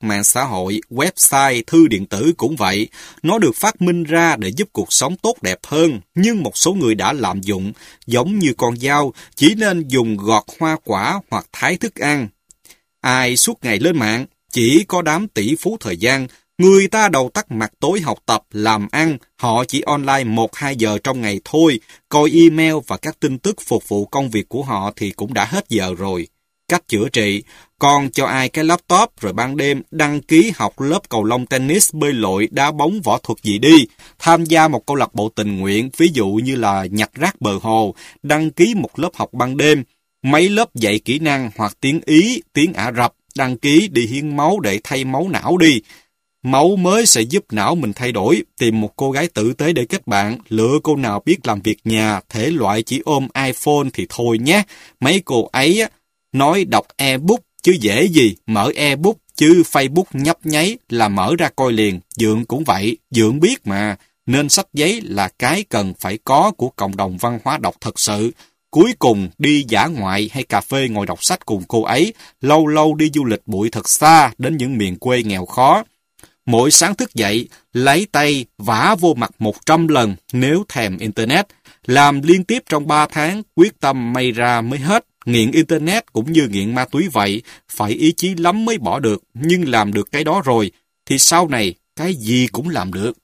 mạng xã hội, website, thư điện tử cũng vậy. Nó được phát minh ra để giúp cuộc sống tốt đẹp hơn, nhưng một số người đã lạm dụng, giống như con dao, chỉ nên dùng gọt hoa quả hoặc thái thức ăn. Ai suốt ngày lên mạng, chỉ có đám tỷ phú thời gian. Người ta đầu tắt mặt tối học tập, làm ăn, họ chỉ online một hai giờ trong ngày thôi, coi email và các tin tức phục vụ công việc của họ thì cũng đã hết giờ rồi. Cách chữa trị, con cho ai cái laptop rồi ban đêm đăng ký học lớp cầu lông, tennis, bơi lội, đá bóng, võ thuật gì đi, tham gia một câu lạc bộ tình nguyện, ví dụ như là nhặt rác bờ hồ, đăng ký một lớp học ban đêm, mấy lớp dạy kỹ năng hoặc tiếng Ý, tiếng Ả Rập, đăng ký đi hiến máu để thay máu não đi. Máu mới sẽ giúp não mình thay đổi, tìm một cô gái tử tế để kết bạn, lựa cô nào biết làm việc nhà, thể loại chỉ ôm iPhone thì thôi nhé. Mấy cô ấy á, nói đọc e-book chứ dễ gì, mở e-book chứ Facebook nhấp nháy là mở ra coi liền. Dượng cũng vậy, Dượng biết mà, nên sách giấy là cái cần phải có của cộng đồng văn hóa đọc thật sự. Cuối cùng đi dã ngoại hay cà phê ngồi đọc sách cùng cô ấy, lâu lâu đi du lịch bụi thật xa đến những miền quê nghèo khó. Mỗi sáng thức dậy, lấy tay vả vô mặt một trăm lần nếu thèm Internet. Làm liên tiếp trong ba tháng, quyết tâm may ra mới hết. Nghiện Internet cũng như nghiện ma túy vậy, phải ý chí lắm mới bỏ được. Nhưng làm được cái đó rồi, thì sau này cái gì cũng làm được.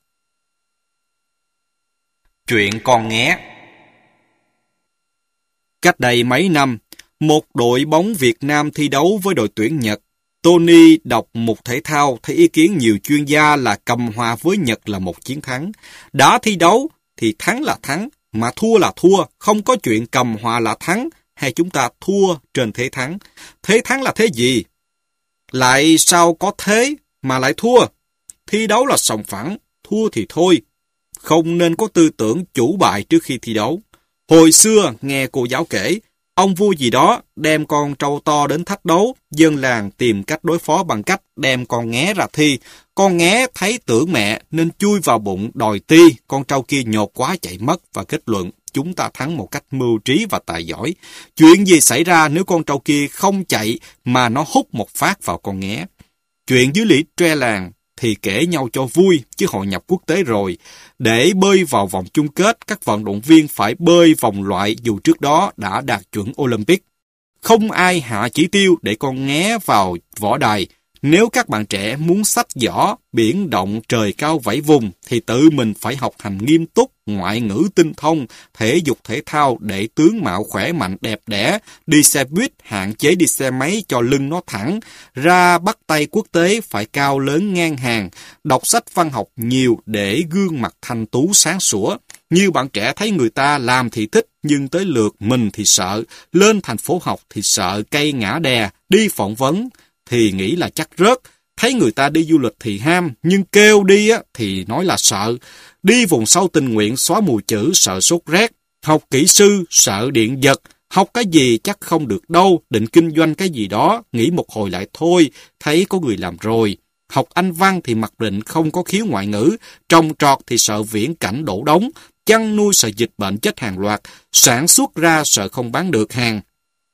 Chuyện con nghé. Cách đây mấy năm, một đội bóng Việt Nam thi đấu với đội tuyển Nhật. Tony đọc mục thể thao thấy ý kiến nhiều chuyên gia là cầm hòa với Nhật là một chiến thắng. Đã thi đấu thì thắng là thắng, mà thua là thua, không có chuyện cầm hòa là thắng, hay chúng ta thua trên thế thắng. Thế thắng là thế gì? Lại sao có thế mà lại thua? Thi đấu là sòng phẳng, thua thì thôi. Không nên có tư tưởng chủ bại trước khi thi đấu. Hồi xưa nghe cô giáo kể, ông vua gì đó đem con trâu to đến thách đấu, dân làng tìm cách đối phó bằng cách đem con nghé ra thi. Con nghé thấy tưởng mẹ nên chui vào bụng đòi ti, con trâu kia nhột quá chạy mất và kết luận chúng ta thắng một cách mưu trí và tài giỏi. Chuyện gì xảy ra nếu con trâu kia không chạy mà nó hút một phát vào con nghé? Chuyện dưới lũy tre làng thì kể nhau cho vui, chứ hội nhập quốc tế rồi. Để bơi vào vòng chung kết, các vận động viên phải bơi vòng loại dù trước đó đã đạt chuẩn Olympic. Không ai hạ chỉ tiêu để con nghé vào võ đài. Nếu các bạn trẻ muốn xách giỏ, biển động, trời cao vẫy vùng, thì tự mình phải học hành nghiêm túc, ngoại ngữ tinh thông, thể dục thể thao để tướng mạo khỏe mạnh đẹp đẽ, đi xe buýt, hạn chế đi xe máy cho lưng nó thẳng, ra bắt tay quốc tế phải cao lớn ngang hàng, đọc sách văn học nhiều để gương mặt thanh tú sáng sủa. Như bạn trẻ thấy người ta làm thì thích, nhưng tới lượt mình thì sợ, lên thành phố học thì sợ cây ngã đè, đi phỏng vấn thì nghĩ là chắc rớt, thấy người ta đi du lịch thì ham, nhưng kêu đi á thì nói là sợ, đi vùng sâu tình nguyện xóa mù chữ sợ sốt rét, học kỹ sư sợ điện giật, học cái gì chắc không được đâu, định kinh doanh cái gì đó, nghĩ một hồi lại thôi, thấy có người làm rồi. Học Anh văn thì mặc định không có khiếu ngoại ngữ, trồng trọt thì sợ viễn cảnh đổ đống, chăn nuôi sợ dịch bệnh chết hàng loạt, sản xuất ra sợ không bán được hàng.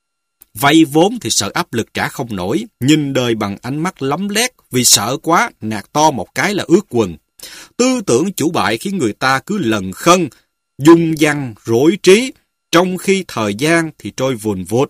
Vay vốn thì sợ áp lực trả không nổi, nhìn đời bằng ánh mắt lấm lét, vì sợ quá, nạt to một cái là ướt quần. Tư tưởng chủ bại khiến người ta cứ lần khân, dung dăng, rối trí, trong khi thời gian thì trôi vùn vụt.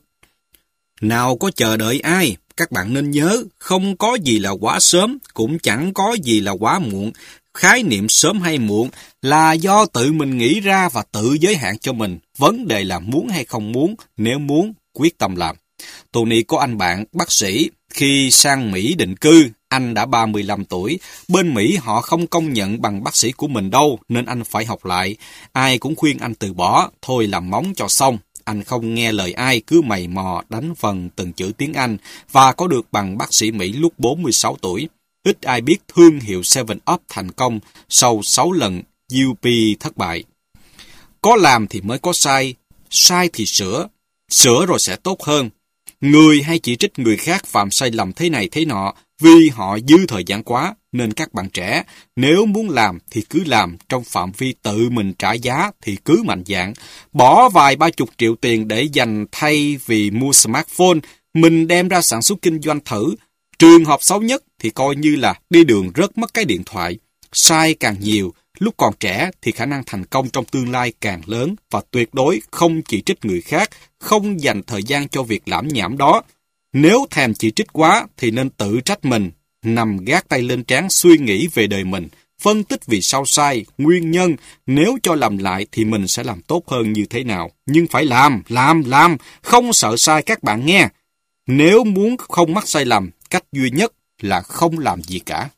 Nào có chờ đợi ai, các bạn nên nhớ, không có gì là quá sớm, cũng chẳng có gì là quá muộn. Khái niệm sớm hay muộn là do tự mình nghĩ ra và tự giới hạn cho mình. Vấn đề là muốn hay không muốn, nếu muốn, quyết tâm làm. Tony có anh bạn bác sĩ, khi sang Mỹ định cư, anh đã ba mươi lăm tuổi. Bên Mỹ họ không công nhận bằng bác sĩ của mình đâu, nên anh phải học lại. Ai cũng khuyên anh từ bỏ, thôi làm móng cho xong. Anh không nghe lời ai, cứ mày mò đánh vần từng chữ tiếng Anh và có được bằng bác sĩ Mỹ lúc bốn mươi sáu tuổi. Ít ai biết thương hiệu seven up thành công sau sáu lần u pê thất bại. Có làm thì mới có sai, sai thì sửa, sửa rồi sẽ tốt hơn. Người hay chỉ trích người khác phạm sai lầm thế này thế nọ vì họ dư thời gian quá, nên các bạn trẻ, nếu muốn làm thì cứ làm, trong phạm vi tự mình trả giá thì cứ mạnh dạn. Bỏ vài ba chục triệu tiền để dành thay vì mua smartphone, mình đem ra sản xuất kinh doanh thử. Trường hợp xấu nhất thì coi như là đi đường rớt mất cái điện thoại. Sai càng nhiều, lúc còn trẻ thì khả năng thành công trong tương lai càng lớn, và tuyệt đối không chỉ trích người khác, không dành thời gian cho việc lãm nhảm đó. Nếu thèm chỉ trích quá thì nên tự trách mình, nằm gác tay lên trán suy nghĩ về đời mình, phân tích vì sao sai, nguyên nhân, nếu cho làm lại thì mình sẽ làm tốt hơn như thế nào. Nhưng phải làm, làm, làm, không sợ sai các bạn nghe. Nếu muốn không mắc sai lầm, cách duy nhất là không làm gì cả.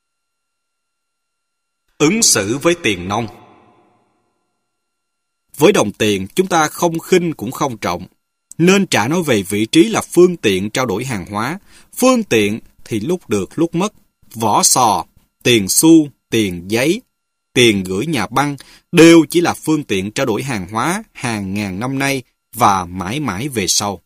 Ứng xử với tiền nong. Với đồng tiền, chúng ta không khinh cũng không trọng. Nên trả nó về vị trí là phương tiện trao đổi hàng hóa. Phương tiện thì lúc được lúc mất. Vỏ sò, tiền xu, tiền giấy, tiền gửi nhà băng đều chỉ là phương tiện trao đổi hàng hóa hàng ngàn năm nay và mãi mãi về sau.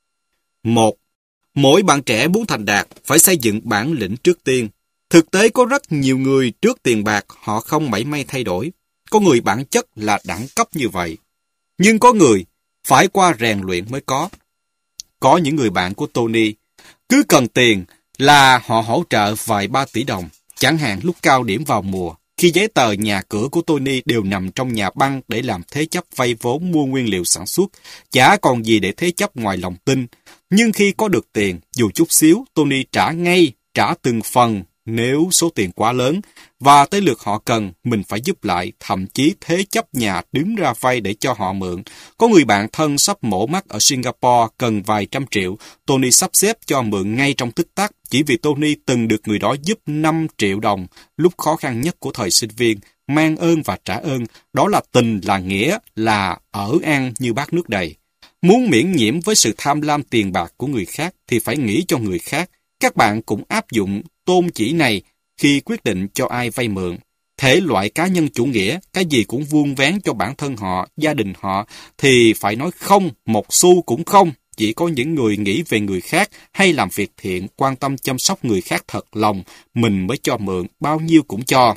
Một. Mỗi bạn trẻ muốn thành đạt phải xây dựng bản lĩnh trước tiên. Thực tế có rất nhiều người trước tiền bạc họ không mảy may thay đổi. Có người bản chất là đẳng cấp như vậy. Nhưng có người phải qua rèn luyện mới có. Có những người bạn của Tony cứ cần tiền là họ hỗ trợ vài ba tỷ đồng. Chẳng hạn lúc cao điểm vào mùa, khi giấy tờ nhà cửa của Tony đều nằm trong nhà băng để làm thế chấp vay vốn mua nguyên liệu sản xuất, chả còn gì để thế chấp ngoài lòng tin. Nhưng khi có được tiền, dù chút xíu, Tony trả ngay, trả từng phần nếu số tiền quá lớn, và tới lượt họ cần, mình phải giúp lại, thậm chí thế chấp nhà đứng ra vay để cho họ mượn. Có người bạn thân sắp mổ mắt ở Singapore cần vài trăm triệu, Tony sắp xếp cho mượn ngay trong tích tắc, chỉ vì Tony từng được người đó giúp năm triệu đồng lúc khó khăn nhất của thời sinh viên. Mang ơn và trả ơn, đó là tình, là nghĩa, là ở ăn như bát nước đầy. Muốn miễn nhiễm với sự tham lam tiền bạc của người khác thì phải nghĩ cho người khác. Các bạn cũng áp dụng tôn chỉ này khi quyết định cho ai vay mượn. Thể loại cá nhân chủ nghĩa, cái gì cũng vuông vén cho bản thân họ, gia đình họ, thì phải nói không, một xu cũng không. Chỉ có những người nghĩ về người khác hay làm việc thiện, quan tâm chăm sóc người khác thật lòng, mình mới cho mượn, bao nhiêu cũng cho.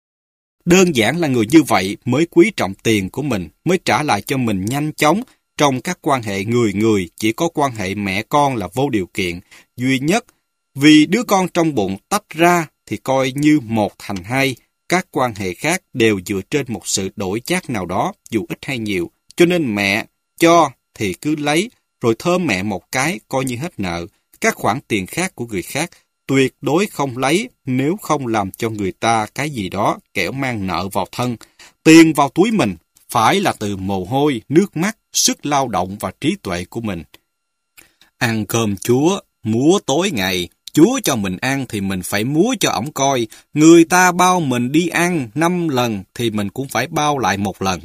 Đơn giản là người như vậy mới quý trọng tiền của mình, mới trả lại cho mình nhanh chóng. Trong các quan hệ người người, chỉ có quan hệ mẹ con là vô điều kiện, duy nhất. Vì đứa con trong bụng tách ra thì coi như một thành hai, các quan hệ khác đều dựa trên một sự đổi chác nào đó, dù ít hay nhiều. Cho nên mẹ cho thì cứ lấy, rồi thơm mẹ một cái coi như hết nợ. Các khoản tiền khác của người khác tuyệt đối không lấy nếu không làm cho người ta cái gì đó kẻo mang nợ vào thân. Tiền vào túi mình phải là từ mồ hôi, nước mắt, sức lao động và trí tuệ của mình. Ăn cơm Chúa, múa tối ngày. Chúa cho mình ăn thì mình phải múa cho ổng coi. Người ta bao mình đi ăn năm lần thì mình cũng phải bao lại một lần.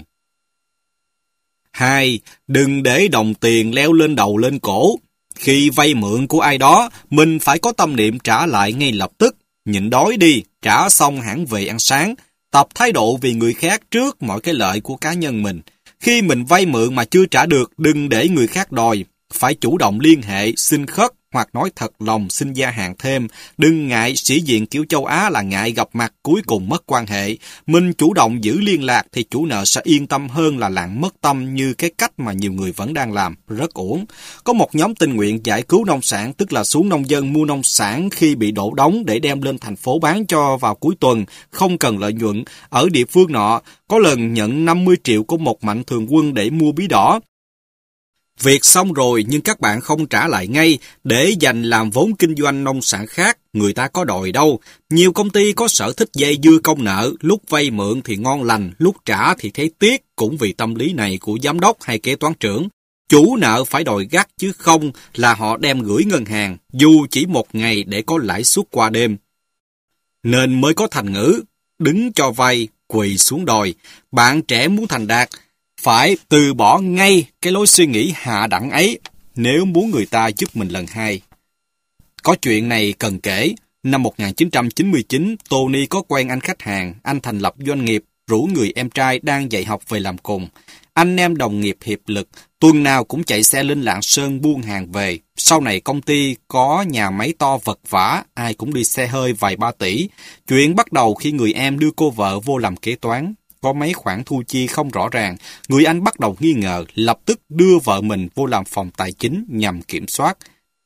Hai, đừng để đồng tiền leo lên đầu lên cổ. Khi vay mượn của ai đó, mình phải có tâm niệm trả lại ngay lập tức. Nhịn đói đi, trả xong hẳn về ăn sáng. Tập thái độ vì người khác trước mọi cái lợi của cá nhân mình. Khi mình vay mượn mà chưa trả được, đừng để người khác đòi. Phải chủ động liên hệ, xin khất hoặc nói thật lòng xin gia hạn thêm. Đừng ngại, sĩ diện kiểu châu Á là ngại gặp mặt cuối cùng mất quan hệ. Mình chủ động giữ liên lạc thì chủ nợ sẽ yên tâm hơn là lạng mất tâm như cái cách mà nhiều người vẫn đang làm, rất uổng. Có một nhóm tình nguyện giải cứu nông sản, tức là xuống nông dân mua nông sản khi bị đổ đống để đem lên thành phố bán cho vào cuối tuần, không cần lợi nhuận. Ở địa phương nọ, có lần nhận năm mươi triệu của một mạnh thường quân để mua bí đỏ. Việc xong rồi nhưng các bạn không trả lại ngay để dành làm vốn kinh doanh nông sản khác, người ta có đòi đâu. Nhiều công ty có sở thích dây dưa công nợ, lúc vay mượn thì ngon lành, lúc trả thì thấy tiếc, cũng vì tâm lý này của giám đốc hay kế toán trưởng. Chủ nợ phải đòi gắt chứ không là họ đem gửi ngân hàng, dù chỉ một ngày để có lãi suất qua đêm. Nên mới có thành ngữ, đứng cho vay, quỳ xuống đòi. Bạn trẻ muốn thành đạt, phải từ bỏ ngay cái lối suy nghĩ hạ đẳng ấy nếu muốn người ta giúp mình lần hai. Có chuyện này cần kể. Năm một nghìn chín trăm chín mươi chín, Tony có quen anh khách hàng. Anh thành lập doanh nghiệp, rủ người em trai đang dạy học về làm cùng. Anh em đồng nghiệp hiệp lực, tuần nào cũng chạy xe lên Lạng Sơn buôn hàng về. Sau này công ty có nhà máy to vật vã, ai cũng đi xe hơi vài ba tỷ. Chuyện bắt đầu khi người em đưa cô vợ vô làm kế toán. Có mấy khoản thu chi không rõ ràng, người anh bắt đầu nghi ngờ, lập tức đưa vợ mình vô làm phòng tài chính nhằm kiểm soát.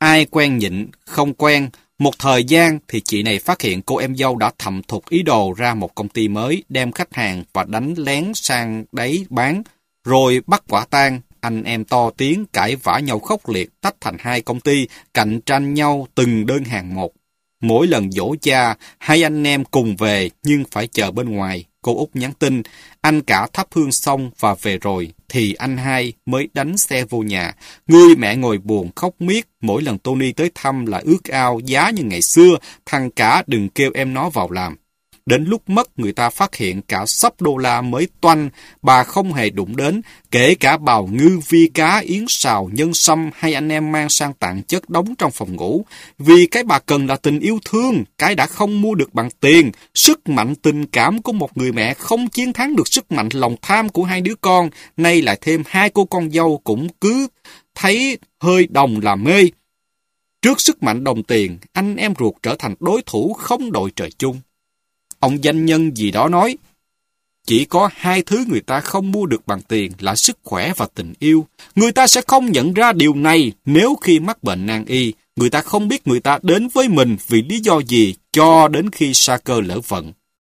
Ai quen nhịn, không quen. Một thời gian thì chị này phát hiện cô em dâu đã thầm thục ý đồ ra một công ty mới, đem khách hàng và đánh lén sang đấy bán. Rồi bắt quả tang, anh em to tiếng cãi vã nhau khốc liệt, tách thành hai công ty, cạnh tranh nhau từng đơn hàng một. Mỗi lần dỗ cha, hai anh em cùng về nhưng phải chờ bên ngoài. Cô Út nhắn tin, anh cả thắp hương xong và về rồi, thì anh hai mới đánh xe vô nhà. Người mẹ ngồi buồn khóc miết, mỗi lần Tony tới thăm là ước ao giá như ngày xưa, thằng cả đừng kêu em nó vào làm. Đến lúc mất người ta phát hiện cả sắp đô la mới toanh, bà không hề đụng đến, kể cả bào ngư, vi cá, yến xào, nhân sâm hay anh em mang sang tặng chất đống trong phòng ngủ. Vì cái bà cần là tình yêu thương, cái đã không mua được bằng tiền. Sức mạnh tình cảm của một người mẹ không chiến thắng được sức mạnh lòng tham của hai đứa con, nay lại thêm hai cô con dâu cũng cứ thấy hơi đồng là mê. Trước sức mạnh đồng tiền, anh em ruột trở thành đối thủ không đội trời chung. Ông doanh nhân gì đó nói, chỉ có hai thứ người ta không mua được bằng tiền là sức khỏe và tình yêu. Người ta sẽ không nhận ra điều này nếu khi mắc bệnh nan y, người ta không biết người ta đến với mình vì lý do gì cho đến khi sa cơ lỡ vận.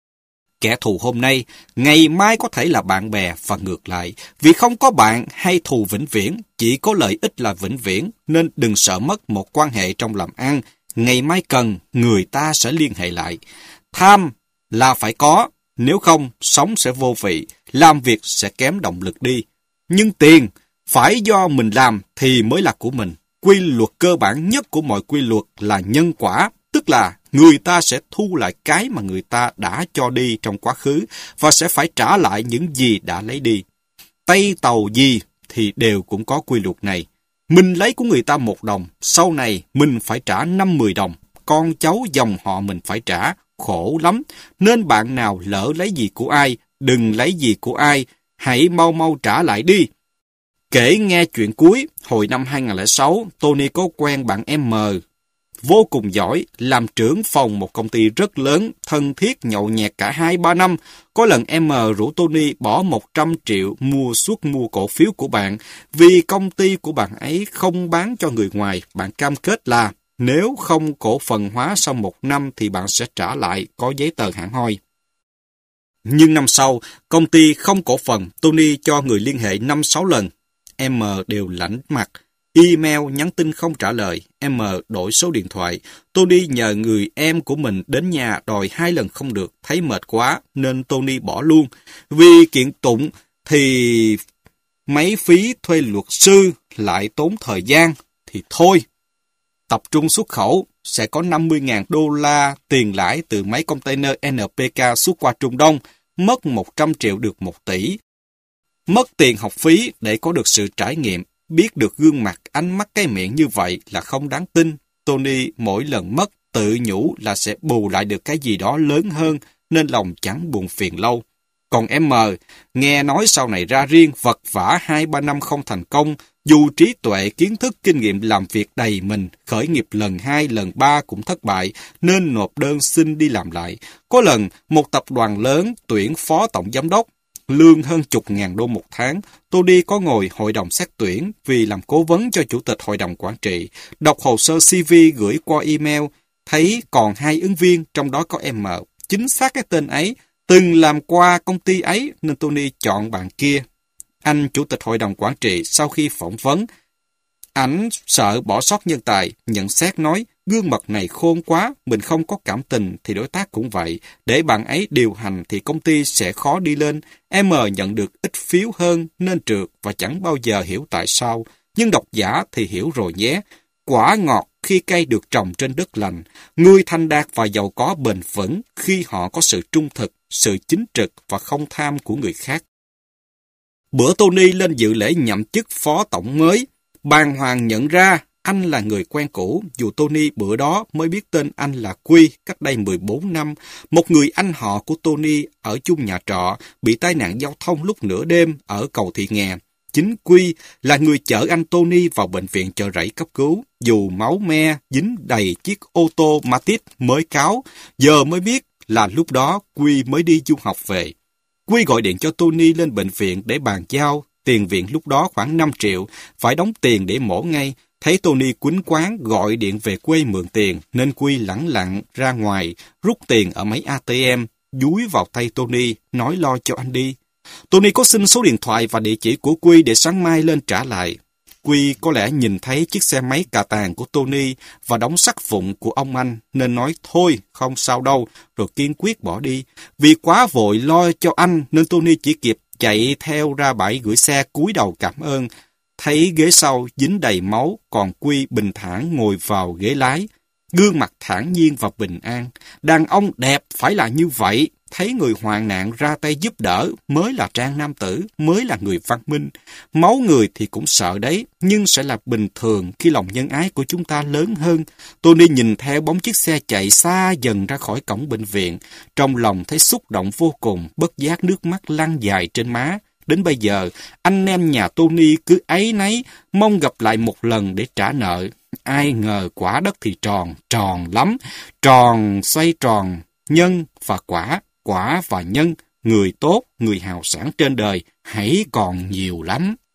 Kẻ thù hôm nay, ngày mai có thể là bạn bè và ngược lại. Vì không có bạn hay thù vĩnh viễn, chỉ có lợi ích là vĩnh viễn, nên đừng sợ mất một quan hệ trong làm ăn. Ngày mai cần, người ta sẽ liên hệ lại. Tham là phải có, nếu không, sống sẽ vô vị, làm việc sẽ kém động lực đi. Nhưng tiền, phải do mình làm thì mới là của mình. Quy luật cơ bản nhất của mọi quy luật là nhân quả, tức là người ta sẽ thu lại cái mà người ta đã cho đi trong quá khứ và sẽ phải trả lại những gì đã lấy đi. Tay tàu gì thì đều cũng có quy luật này. Mình lấy của người ta một đồng, sau này mình phải trả năm mười đồng, con cháu dòng họ mình phải trả. Khổ lắm, nên bạn nào lỡ lấy gì của ai, đừng lấy gì của ai, hãy mau mau trả lại đi. Kể nghe chuyện cuối, hồi năm hai không không sáu, Tony có quen bạn M, vô cùng giỏi, làm trưởng phòng một công ty rất lớn, thân thiết nhậu nhẹt cả hai ba năm. Có lần M rủ Tony bỏ một trăm triệu mua suất mua cổ phiếu của bạn, vì công ty của bạn ấy không bán cho người ngoài, bạn cam kết là nếu không cổ phần hóa sau một năm thì bạn sẽ trả lại, có giấy tờ hẳn hoi. Nhưng năm sau, công ty không cổ phần, Tony cho người liên hệ năm sáu lần. M đều lãnh mặt, email, nhắn tin không trả lời. M đổi số điện thoại. Tony nhờ người em của mình đến nhà đòi hai lần không được, thấy mệt quá nên Tony bỏ luôn. Vì kiện tụng thì mấy phí thuê luật sư lại tốn thời gian, thì thôi. Tập trung xuất khẩu, sẽ có năm mươi nghìn đô la tiền lãi từ mấy container en pê ca xuất qua Trung Đông, mất một trăm triệu được một tỷ. Mất tiền học phí để có được sự trải nghiệm, biết được gương mặt, ánh mắt, cái miệng như vậy là không đáng tin. Tony mỗi lần mất tự nhủ là sẽ bù lại được cái gì đó lớn hơn, nên lòng chẳng buồn phiền lâu. Còn M, nghe nói sau này ra riêng, vật vã hai ba năm không thành công, dù trí tuệ, kiến thức, kinh nghiệm làm việc đầy mình, khởi nghiệp lần hai, lần ba cũng thất bại, nên nộp đơn xin đi làm lại. Có lần, một tập đoàn lớn tuyển phó tổng giám đốc, lương hơn chục ngàn đô một tháng. Tony có ngồi hội đồng xét tuyển vì làm cố vấn cho chủ tịch hội đồng quản trị. Đọc hồ sơ xê vê gửi qua email, thấy còn hai ứng viên, trong đó có M. Chính xác cái tên ấy, từng làm qua công ty ấy nên Tony chọn bạn kia. Anh chủ tịch hội đồng quản trị sau khi phỏng vấn, ảnh sợ bỏ sót nhân tài, nhận xét nói, gương mặt này khôn quá, mình không có cảm tình thì đối tác cũng vậy, để bạn ấy điều hành thì công ty sẽ khó đi lên. M nhận được ít phiếu hơn nên trượt và chẳng bao giờ hiểu tại sao, nhưng độc giả thì hiểu rồi nhé. Quả ngọt khi cây được trồng trên đất lành, người thành đạt và giàu có bền vững khi họ có sự trung thực, sự chính trực và không tham của người khác. Bữa Tony lên dự lễ nhậm chức phó tổng mới, bàng hoàng nhận ra anh là người quen cũ, dù Tony bữa đó mới biết tên anh là Quy cách đây mười bốn năm, một người anh họ của Tony ở chung nhà trọ, bị tai nạn giao thông lúc nửa đêm ở cầu Thị Nghè. Chính Quy là người chở anh Tony vào bệnh viện Chợ Rẫy cấp cứu, dù máu me dính đầy chiếc ô tô Matiz mới cáo, giờ mới biết là lúc đó Quy mới đi du học về. Quy gọi điện cho Tony lên bệnh viện để bàn giao, tiền viện lúc đó khoảng năm triệu, phải đóng tiền để mổ ngay. Thấy Tony quýnh quáng gọi điện về quê mượn tiền, nên Quy lẳng lặng ra ngoài, rút tiền ở máy a tê em, dúi vào tay Tony, nói lo cho anh đi. Tony có xin số điện thoại và địa chỉ của Quy để sáng mai lên trả lại. Quy có lẽ nhìn thấy chiếc xe máy cà tàng của Tony và đống sắt vụn của ông anh, nên nói thôi, không sao đâu, rồi kiên quyết bỏ đi. Vì quá vội lo cho anh, nên Tony chỉ kịp chạy theo ra bãi gửi xe cúi đầu cảm ơn. Thấy ghế sau dính đầy máu, còn Quy bình thản ngồi vào ghế lái, gương mặt thản nhiên và bình an. Đàn ông đẹp phải là như vậy, thấy người hoạn nạn ra tay giúp đỡ mới là trang nam tử, mới là người văn minh. Máu người thì cũng sợ đấy, nhưng sẽ là bình thường khi lòng nhân ái của chúng ta lớn hơn. Tony nhìn theo bóng chiếc xe chạy xa dần ra khỏi cổng bệnh viện, trong lòng thấy xúc động vô cùng, bất giác nước mắt lăn dài trên má. Đến bây giờ, anh em nhà Tony cứ áy náy, mong gặp lại một lần để trả nợ. Ai ngờ quả đất thì tròn, tròn lắm, tròn xoay tròn, nhân và quả, quả và nhân, người tốt, người hào sảng trên đời, hãy còn nhiều lắm.